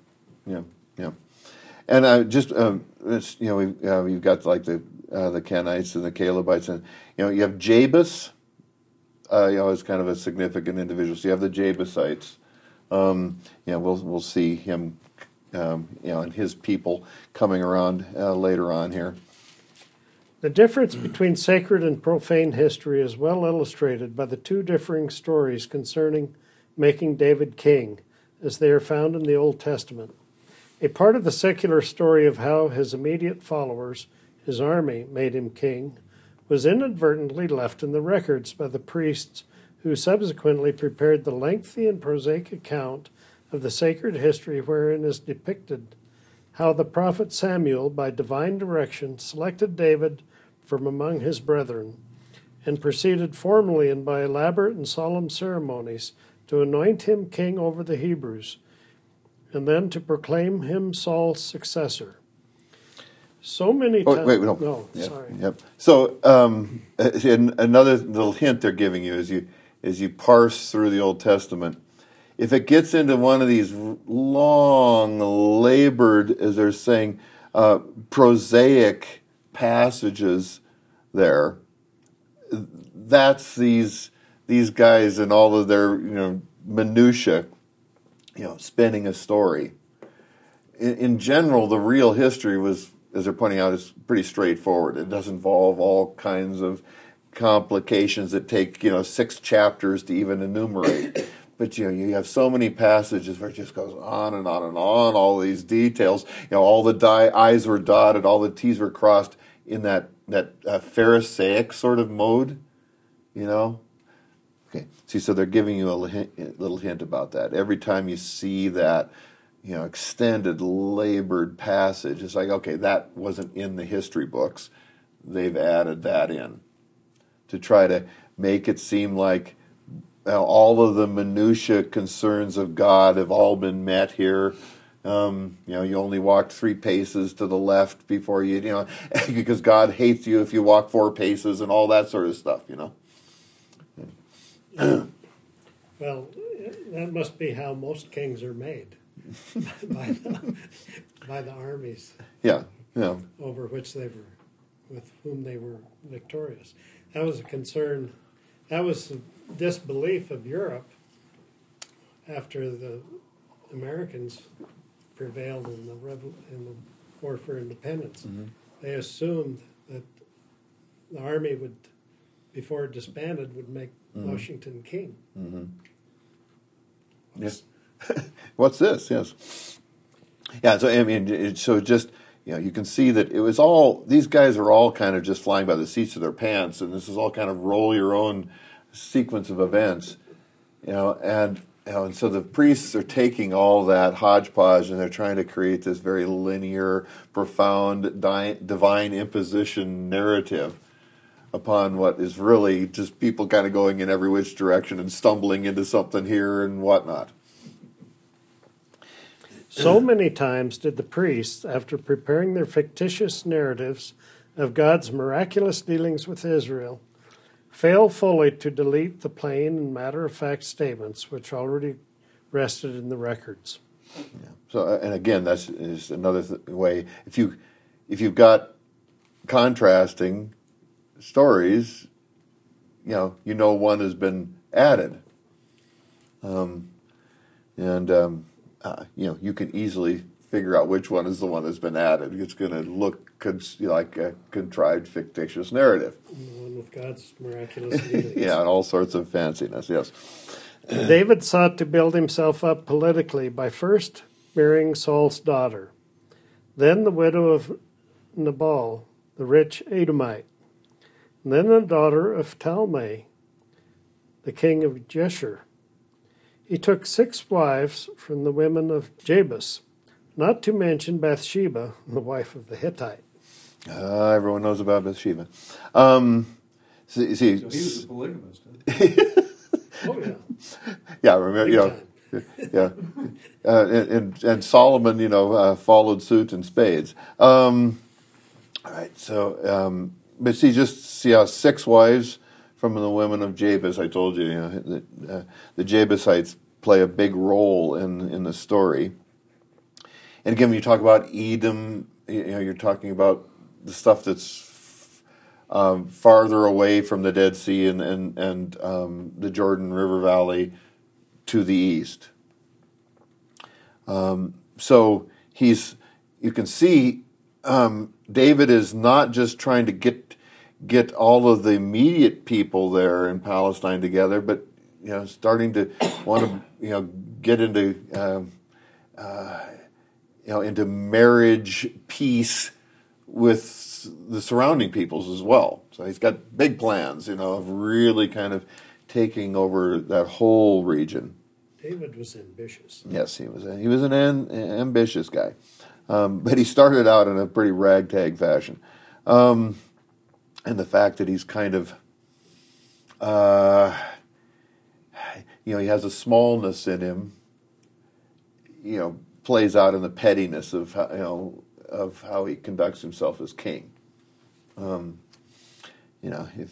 And we've got like the Kenites and the Calebites, and you have Jabus. Is kind of a significant individual. So you have the Jabusites. We'll see him, and his people coming around later on here. The difference between sacred and profane history is well illustrated by the two differing stories concerning making David king, as they are found in the Old Testament. A part of the secular story of how his immediate followers, his army, made him king, was inadvertently left in the records by the priests who subsequently prepared the lengthy and prosaic account of the sacred history wherein is depicted how the prophet Samuel, by divine direction, selected David from among his brethren, and proceeded formally and by elaborate and solemn ceremonies to anoint him king over the Hebrews, and then to proclaim him Saul's successor. So many times. Wait, no. No, Yep, sorry. Yep. So another little hint they're giving you as you parse through the Old Testament, if it gets into one of these long, labored, as they're saying, prosaic passages there, that's these guys and all of their minutiae spinning a story. In general, the real history was, as they're pointing out, is pretty straightforward. It does involve all kinds of complications that take 6 chapters to even enumerate. But you have so many passages where it just goes on and on and on. All these details, all the I's were dotted, all the T's were crossed in that Pharisaic sort of mode. Okay. See, so they're giving you a little hint about that. Every time you see that, extended, labored passage, it's like, okay, that wasn't in the history books. They've added that in to try to make it seem like all of the minutiae concerns of God have all been met here. You only walked 3 paces to the left before you, because God hates you if you walk 4 paces and all that sort of stuff, Well, that must be how most kings are made, by the armies. Yeah. Over which with whom they were victorious. That was a concern. That was the disbelief of Europe after the Americans prevailed in the war for independence. Mm-hmm. They assumed that the army would, before it disbanded, would make Washington king. Mm-hmm. Yes. What's this? Yes. Yeah. So you can see that it was all, these guys are all kind of just flying by the seats of their pants, and this is all kind of roll your own sequence of events, and so the priests are taking all that hodgepodge and they're trying to create this very linear, profound, divine imposition narrative upon what is really just people kind of going in every which direction and stumbling into something here and whatnot. So many times did the priests, after preparing their fictitious narratives of God's miraculous dealings with Israel, fail fully to delete the plain and matter-of-fact statements which already rested in the records. Yeah. So, and again, that's is another way. If you've got contrasting stories, one has been added, you can easily figure out which one is the one that's been added. It's going to look like a contrived, fictitious narrative. The one with God's miraculous dealings. Yeah, and all sorts of fanciness, yes. David sought to build himself up politically by first marrying Saul's daughter, then the widow of Nabal, the rich Edomite, and then the daughter of Talmai, the king of Geshur. He took 6 wives from the women of Jebus, not to mention Bathsheba, the wife of the Hittite. Everyone knows about Bathsheba. So he was a polygamist. Huh? Oh, yeah. Yeah, remember, yeah. And Solomon, followed suit in spades. All right, so, but see how 6 wives from the women of Jebus. I told you, the Jebusites play a big role in the story. And again, when you talk about Edom, you're talking about the stuff that's farther away from the Dead Sea and the Jordan River Valley to the east. So you can see David is not just trying to get all of the immediate people there in Palestine together, but starting to want to get into into marriage peace with the surrounding peoples as well. So he's got big plans, of really kind of taking over that whole region. David was ambitious. Yes, he was an ambitious guy, but he started out in a pretty ragtag fashion. And the fact that he's kind of, he has a smallness in him, plays out in the pettiness of how he conducts himself as king. If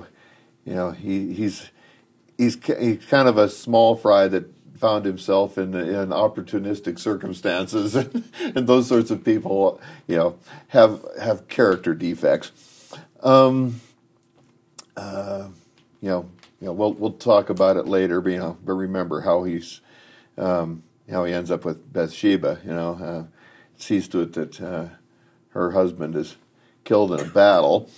he's kind of a small fry that found himself in opportunistic circumstances, and those sorts of people, have character defects. We'll talk about it later, but remember how he's how he ends up with Bathsheba. Sees to it that her husband is killed in a battle.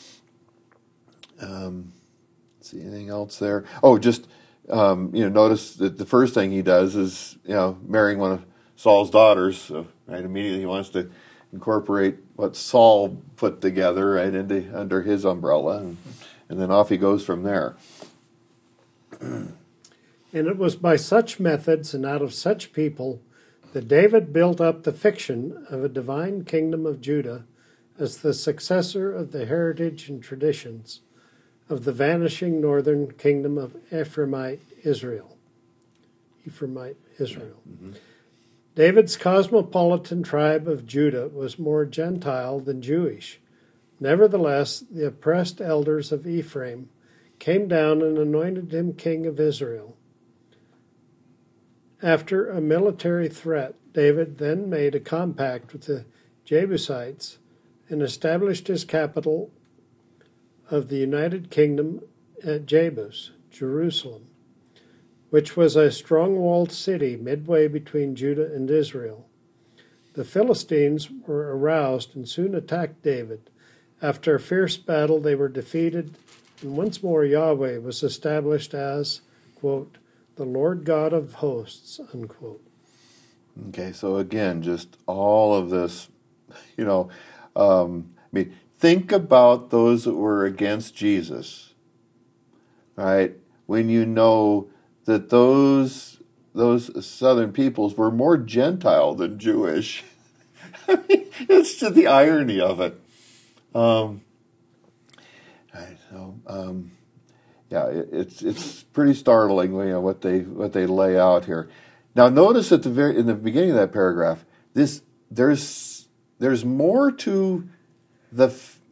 See anything else there? Oh, just notice that the first thing he does is marrying one of Saul's daughters. So, right, immediately he wants to incorporate what Saul put together right under his umbrella, and then off he goes from there. And it was by such methods and out of such people that David built up the fiction of a divine kingdom of Judah as the successor of the heritage and traditions of the vanishing northern kingdom of Ephraimite Israel. Mm-hmm. David's cosmopolitan tribe of Judah was more Gentile than Jewish. Nevertheless, the oppressed elders of Ephraim came down and anointed him king of Israel. After a military threat, David then made a compact with the Jebusites and established his capital of the United Kingdom at Jebus, Jerusalem, which was a strong-walled city midway between Judah and Israel. The Philistines were aroused and soon attacked David. After a fierce battle, they were defeated, and once more Yahweh was established as, quote, the Lord God of hosts, unquote. Okay, so again, just all of this, think about those that were against Jesus, right? When you know that those southern peoples were more Gentile than Jewish. It's just the irony of it. It's pretty startling, what they lay out here. Now, notice in the beginning of that paragraph, there's more to the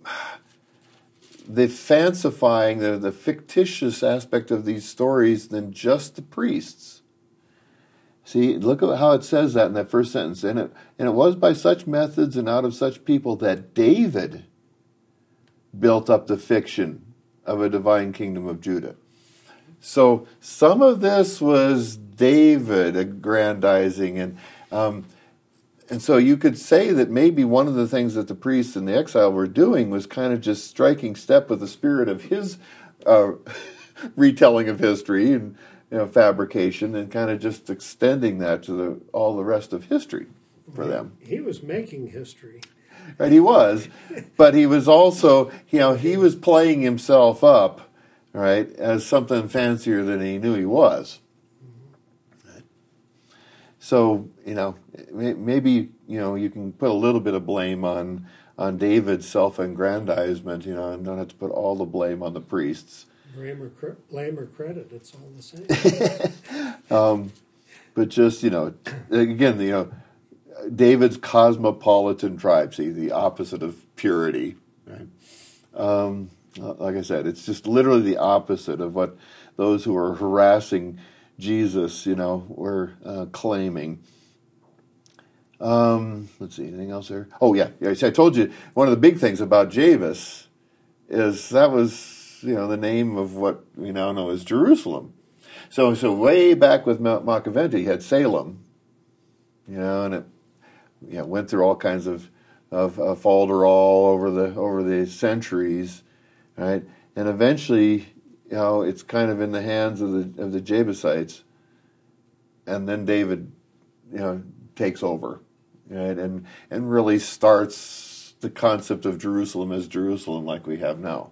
fancifying, the fictitious aspect of these stories than just the priests. See, look at how it says that in that first sentence. And it was by such methods and out of such people that David built up the fiction of a divine kingdom of Judah. So some of this was David aggrandizing, and so you could say that maybe one of the things that the priests in the exile were doing was kind of just striking step with the spirit of his retelling of history and fabrication, and kind of just extending that to all the rest of history for them. He was making history. Right, he was, but he was also, he was playing himself up, right, as something fancier than he knew he was. Right. So, maybe, you can put a little bit of blame on David's self-aggrandizement, and don't have to put all the blame on the priests. Blame or credit, it's all the same. But just, again, David's cosmopolitan tribe, see, the opposite of purity. Right? Like I said, it's just literally the opposite of what those who are harassing Jesus, were claiming. Let's see, anything else there? Oh, yeah. I told you one of the big things about Jebus is that was, the name of what we now know as Jerusalem. So way back with Mount Macaventi, you had Salem, and it went through all kinds of falderall over the centuries, right? And eventually, it's kind of in the hands of the Jebusites, and then David, takes over, right? And really starts the concept of Jerusalem as Jerusalem like we have now.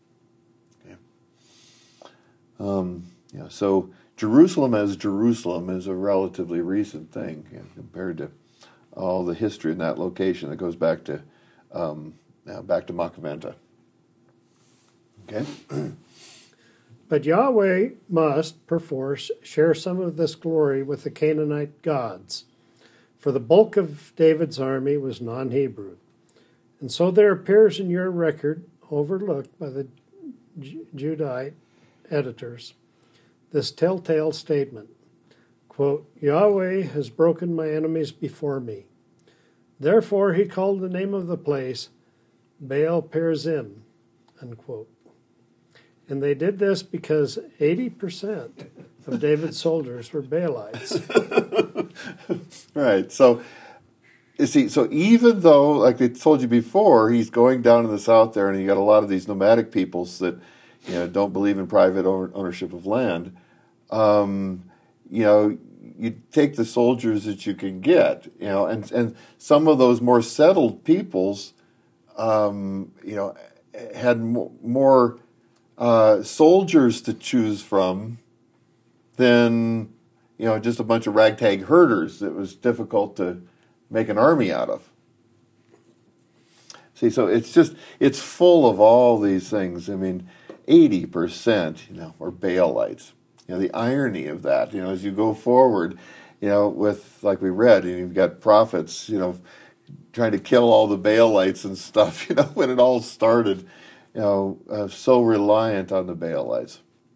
Okay. So Jerusalem as Jerusalem is a relatively recent thing compared to all the history in that location that goes back to Macaventa. Okay. But Yahweh must, perforce, share some of this glory with the Canaanite gods, for the bulk of David's army was non-Hebrew. And so there appears in your record, overlooked by the Judite editors, this telltale statement, quote, Yahweh has broken my enemies before me. Therefore he called the name of the place Baal Perazim, unquote. And they did this because 80% of David's soldiers were Baalites. Right. So, you see, so even though, like they told you before, he's going down in the south there, and you got a lot of these nomadic peoples that, don't believe in private ownership of land. You take the soldiers that you can get, and some of those more settled peoples, had more soldiers to choose from than, just a bunch of ragtag herders that was difficult to make an army out of. See, so it's full of all these things. I mean, 80%, are Baalites. The irony of that, as you go forward, with, like we read, you've got prophets, trying to kill all the Baalites and stuff, when it all started, so reliant on the Baalites.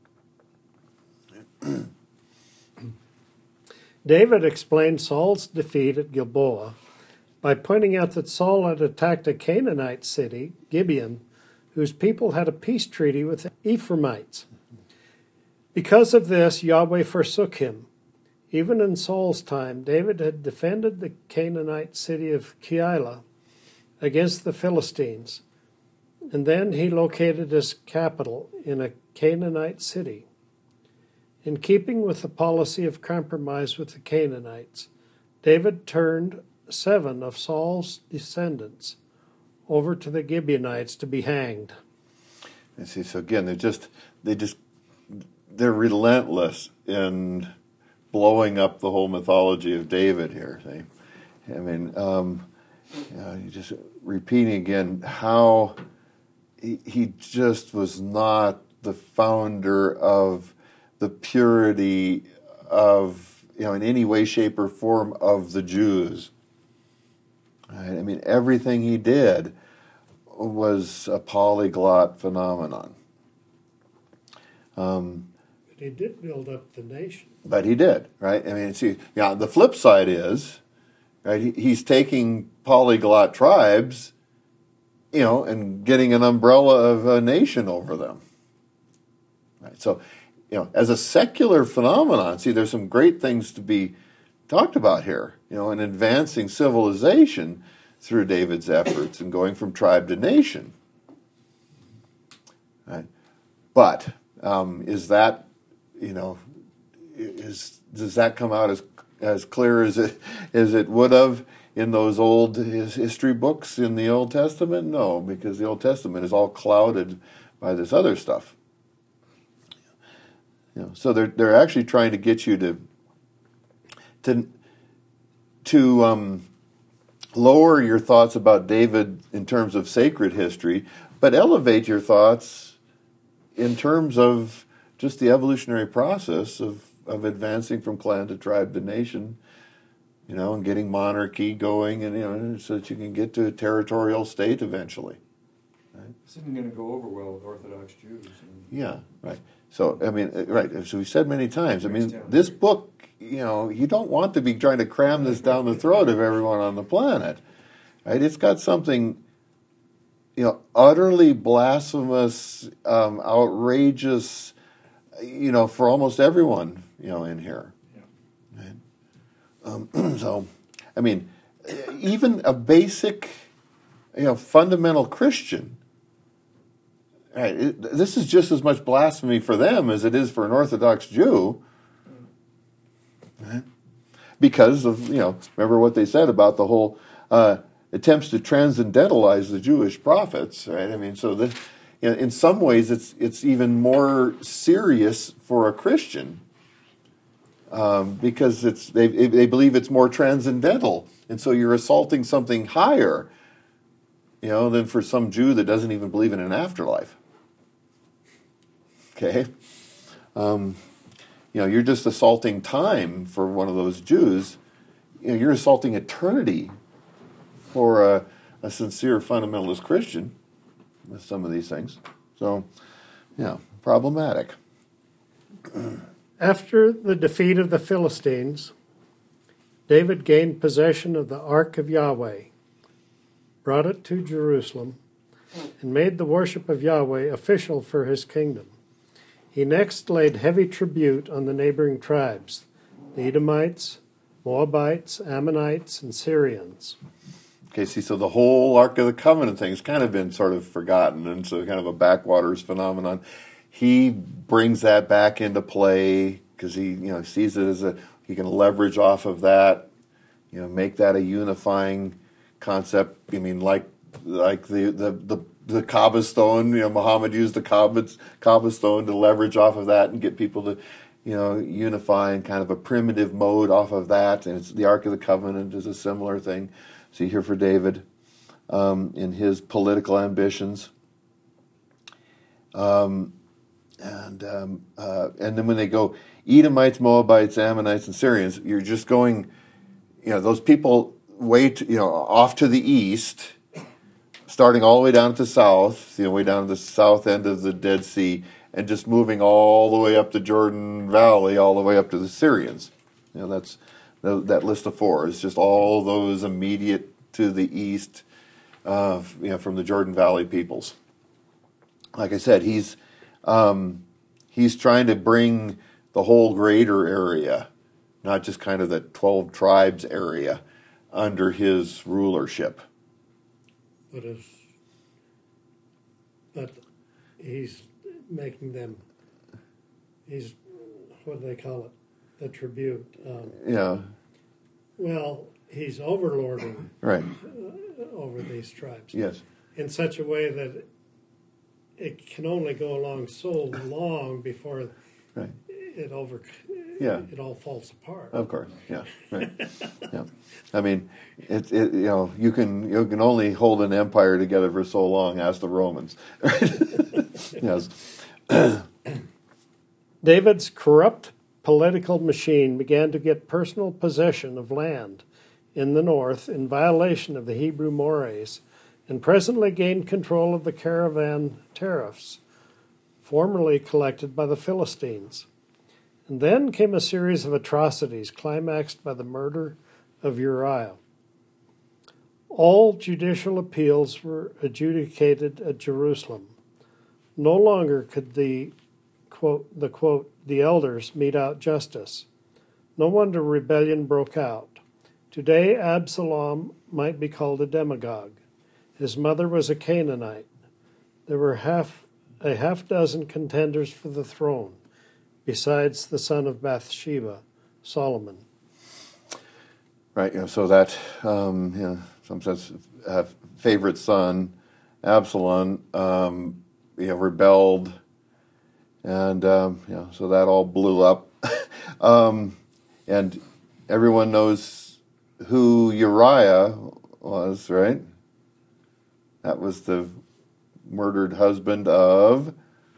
David explained Saul's defeat at Gilboa by pointing out that Saul had attacked a Canaanite city, Gibeon, whose people had a peace treaty with the Ephraimites. Because of this, Yahweh forsook him. Even in Saul's time, David had defended the Canaanite city of Keilah against the Philistines, and then he located his capital in a Canaanite city. In keeping with the policy of compromise with the Canaanites, David turned 7 of Saul's descendants over to the Gibeonites to be hanged. You see, so again, they're relentless in blowing up the whole mythology of David here. See? I mean, you just repeating again how he just was not the founder of the purity of, in any way, shape, or form of the Jews. Right? I mean, everything he did was a polyglot phenomenon. But he did build up the nation. But he did, right? I mean, see, the flip side is, right, he's taking polyglot tribes, and getting an umbrella of a nation over them. Right? So, as a secular phenomenon, see, there's some great things to be talked about here, in advancing civilization through David's efforts and going from tribe to nation. Right? But is that, does that come out as clear as it would have in those old history books in the Old Testament? No, because the Old Testament is all clouded by this other stuff. So they're actually trying to get you to lower your thoughts about David in terms of sacred history, but elevate your thoughts in terms of just the evolutionary process of advancing from clan to tribe to nation, and getting monarchy going, and so that you can get to a territorial state eventually. Right? This isn't going to go over well with Orthodox Jews. Yeah, right. So, I mean, right, so we said many times, I mean, this book, you don't want to be trying to cram this down the throat of everyone on the planet, right? It's got something, utterly blasphemous, outrageous, for almost everyone, in here. Yeah. Right? So, I mean, even a basic, fundamental Christian, right? This is just as much blasphemy for them as it is for an Orthodox Jew. Right? Because of, remember what they said about the whole attempts to transcendentalize the Jewish prophets, right? I mean, so in some ways it's even more serious for a Christian because they believe it's more transcendental, and so you're assaulting something higher, than for some Jew that doesn't even believe in an afterlife. Okay, you're just assaulting time for one of those Jews. You're assaulting eternity for a sincere fundamentalist Christian with some of these things. So, problematic. After the defeat of the Philistines, David gained possession of the Ark of Yahweh, brought it to Jerusalem, and made the worship of Yahweh official for his kingdom. He next laid heavy tribute on the neighboring tribes, the Edomites, Moabites, Ammonites, and Syrians. Okay, see, so the whole Ark of the Covenant thing has kind of been sort of forgotten, and so kind of a backwaters phenomenon. He brings that back into play because he, sees it as he can leverage off of that, make that a unifying concept. I mean, like the Kaaba stone. Muhammad used the Kaaba stone to leverage off of that and get people to, unify in kind of a primitive mode off of that. And it's the Ark of the Covenant is a similar thing. See here for David in his political ambitions. And then when they go Edomites, Moabites, Ammonites, and Syrians, you're just going, those people off to the east, starting all the way down to the south, way down to the south end of the Dead Sea, and just moving all the way up the Jordan Valley, all the way up to the Syrians. That's that list of 4 is just all those immediate to the east, from the Jordan Valley peoples. Like I said, he's trying to bring the whole greater area, not just kind of the 12 tribes area, under his rulership. But he's making them. He's what do they call it? The tribute. Well, he's overlording over these tribes. Yes. In such a way that it can only go along so long before it all falls apart. Of course, yeah, right, yeah. I mean, you can only hold an empire together for so long. Ask the Romans. Yes. David's corrupt political machine began to get personal possession of land in the north in violation of the Hebrew mores, and presently gained control of the caravan tariffs, formerly collected by the Philistines. And then came a series of atrocities, climaxed by the murder of Uriah. All judicial appeals were adjudicated at Jerusalem. No longer could the elders mete out justice. No wonder rebellion broke out. Today, Absalom might be called a demagogue. His mother was a Canaanite. There were a half dozen contenders for the throne, besides the son of Bathsheba, Solomon. Right, so that, some says favorite son, Absalom, rebelled, and so that all blew up. And everyone knows who Uriah was, right? That was the murdered husband of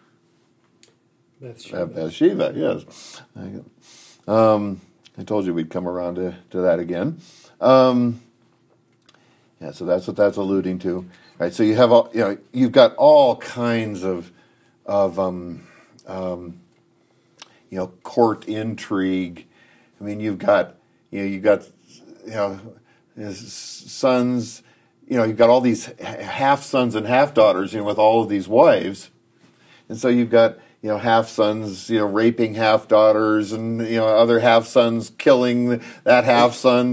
Bathsheba, yes. I told you we'd come around to that again. So that's what that's alluding to. All right, so you have you've got all kinds of court intrigue. I mean, you've got his sons. You've got all these half sons and half daughters. With all of these wives, and so you've got half sons raping half daughters, and other half sons killing that half son.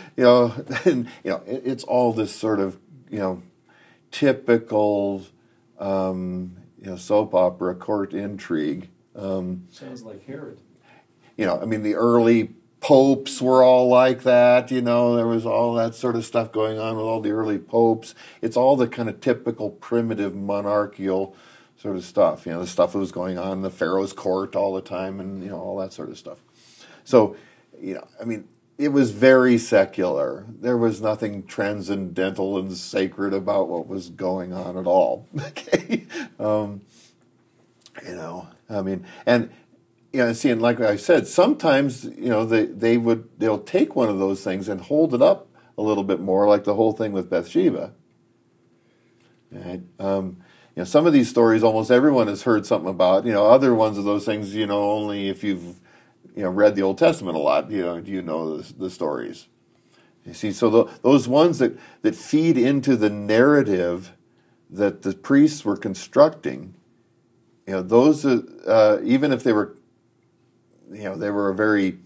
It's all this sort of typical soap opera court intrigue. Sounds like Herod. The early popes were all like that. There was all that sort of stuff going on with all the early popes. It's all the kind of typical primitive monarchical sort of stuff. The stuff that was going on in the Pharaoh's court all the time, and all that sort of stuff. So, it was very secular. There was nothing transcendental and sacred about what was going on at all. Okay, and like I said, sometimes they'll take one of those things and hold it up a little bit more, like the whole thing with Bathsheba. Right? Some of these stories, almost everyone has heard something about. Other ones of those things, only if you've read the Old Testament a lot, do you know the stories. You see, so those ones that feed into the narrative that the priests were constructing, those even if they were, they were a very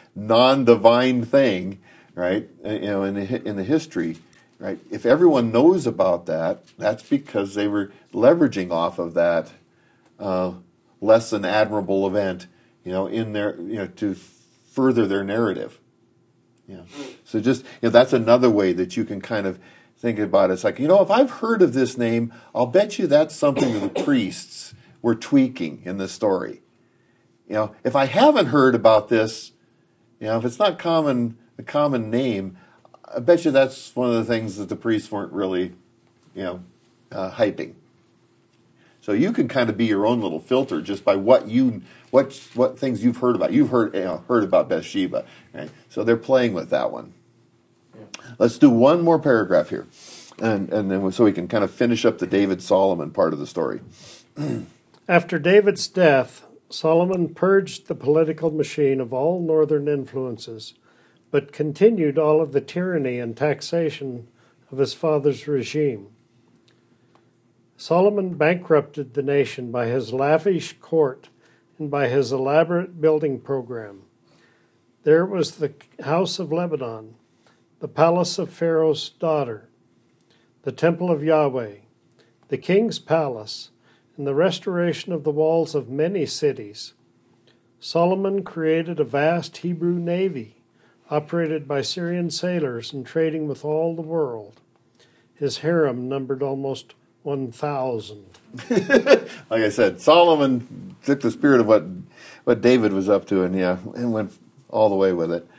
non-divine thing, right? In the history, right? If everyone knows about that, that's because they were leveraging off of that less than admirable event, in their, to further their narrative. Yeah. So just, that's another way that you can kind of think about it. It's like, if I've heard of this name, I'll bet you that's something that the priests were tweaking in the story. If I haven't heard about this, if it's not a common name, I bet you that's one of the things that the priests weren't really, hyping. So you can kind of be your own little filter just by what things you've heard about. You've heard about Bathsheba, right? So they're playing with that one. Yeah. Let's do one more paragraph here, and then so we can kind of finish up the David-Solomon part of the story. After David's death, Solomon purged the political machine of all northern influences, but continued all of the tyranny and taxation of his father's regime. Solomon bankrupted the nation by his lavish court and by his elaborate building program. There was the house of Lebanon, the palace of Pharaoh's daughter, the temple of Yahweh, the king's palace, and the restoration of the walls of many cities. Solomon created a vast Hebrew navy, operated by Syrian sailors and trading with all the world. His harem numbered almost 1,000. Like I said, Solomon took the spirit of what David was up to and went all the way with it.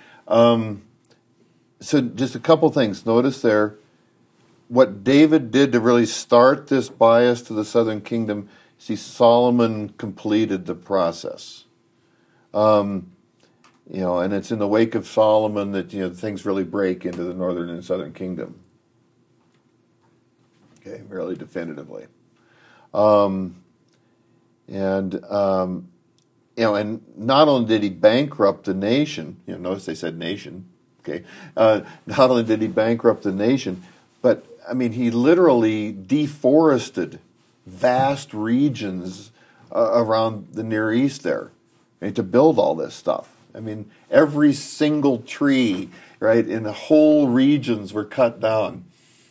So just a couple things. Notice there, what David did to really start this bias to the southern kingdom, see, Solomon completed the process. And it's in the wake of Solomon that, things really break into the northern and southern kingdom. Okay, really definitively. And not only did he bankrupt the nation, notice they said nation, okay, not only did he bankrupt the nation, but, he literally deforested vast regions around the Near East there, right, to build all this stuff. Every single tree, right, in the whole regions were cut down.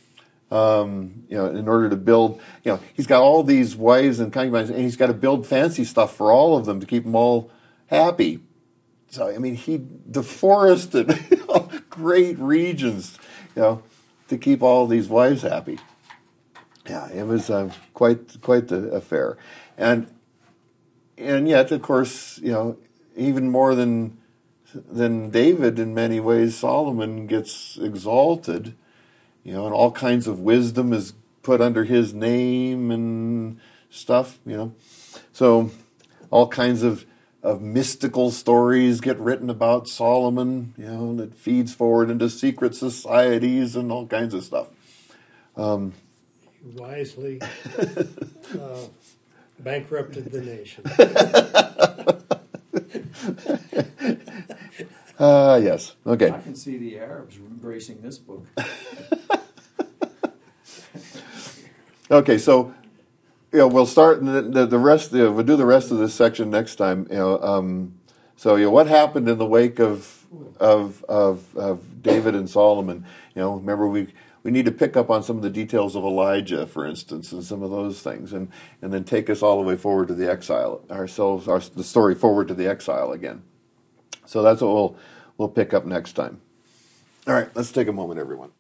In order to build, he's got all these wives and concubines, and he's got to build fancy stuff for all of them to keep them all happy. So, he deforested great regions, to keep all these wives happy. Yeah, it was quite the affair, and yet, of course, even more than David in many ways, Solomon gets exalted. And all kinds of wisdom is put under his name and stuff, So all kinds of mystical stories get written about Solomon, that feeds forward into secret societies and all kinds of stuff. He wisely bankrupted the nation. Yes. Okay. I can see the Arabs embracing this book. Okay, so we'll start the rest. We'll do the rest of this section next time. So what happened in the wake of David and Solomon? Remember we need to pick up on some of the details of Elijah, for instance, and some of those things, and then take us all the way forward to the exile the story forward to the exile again. So that's what we'll pick up next time. All right, let's take a moment, everyone.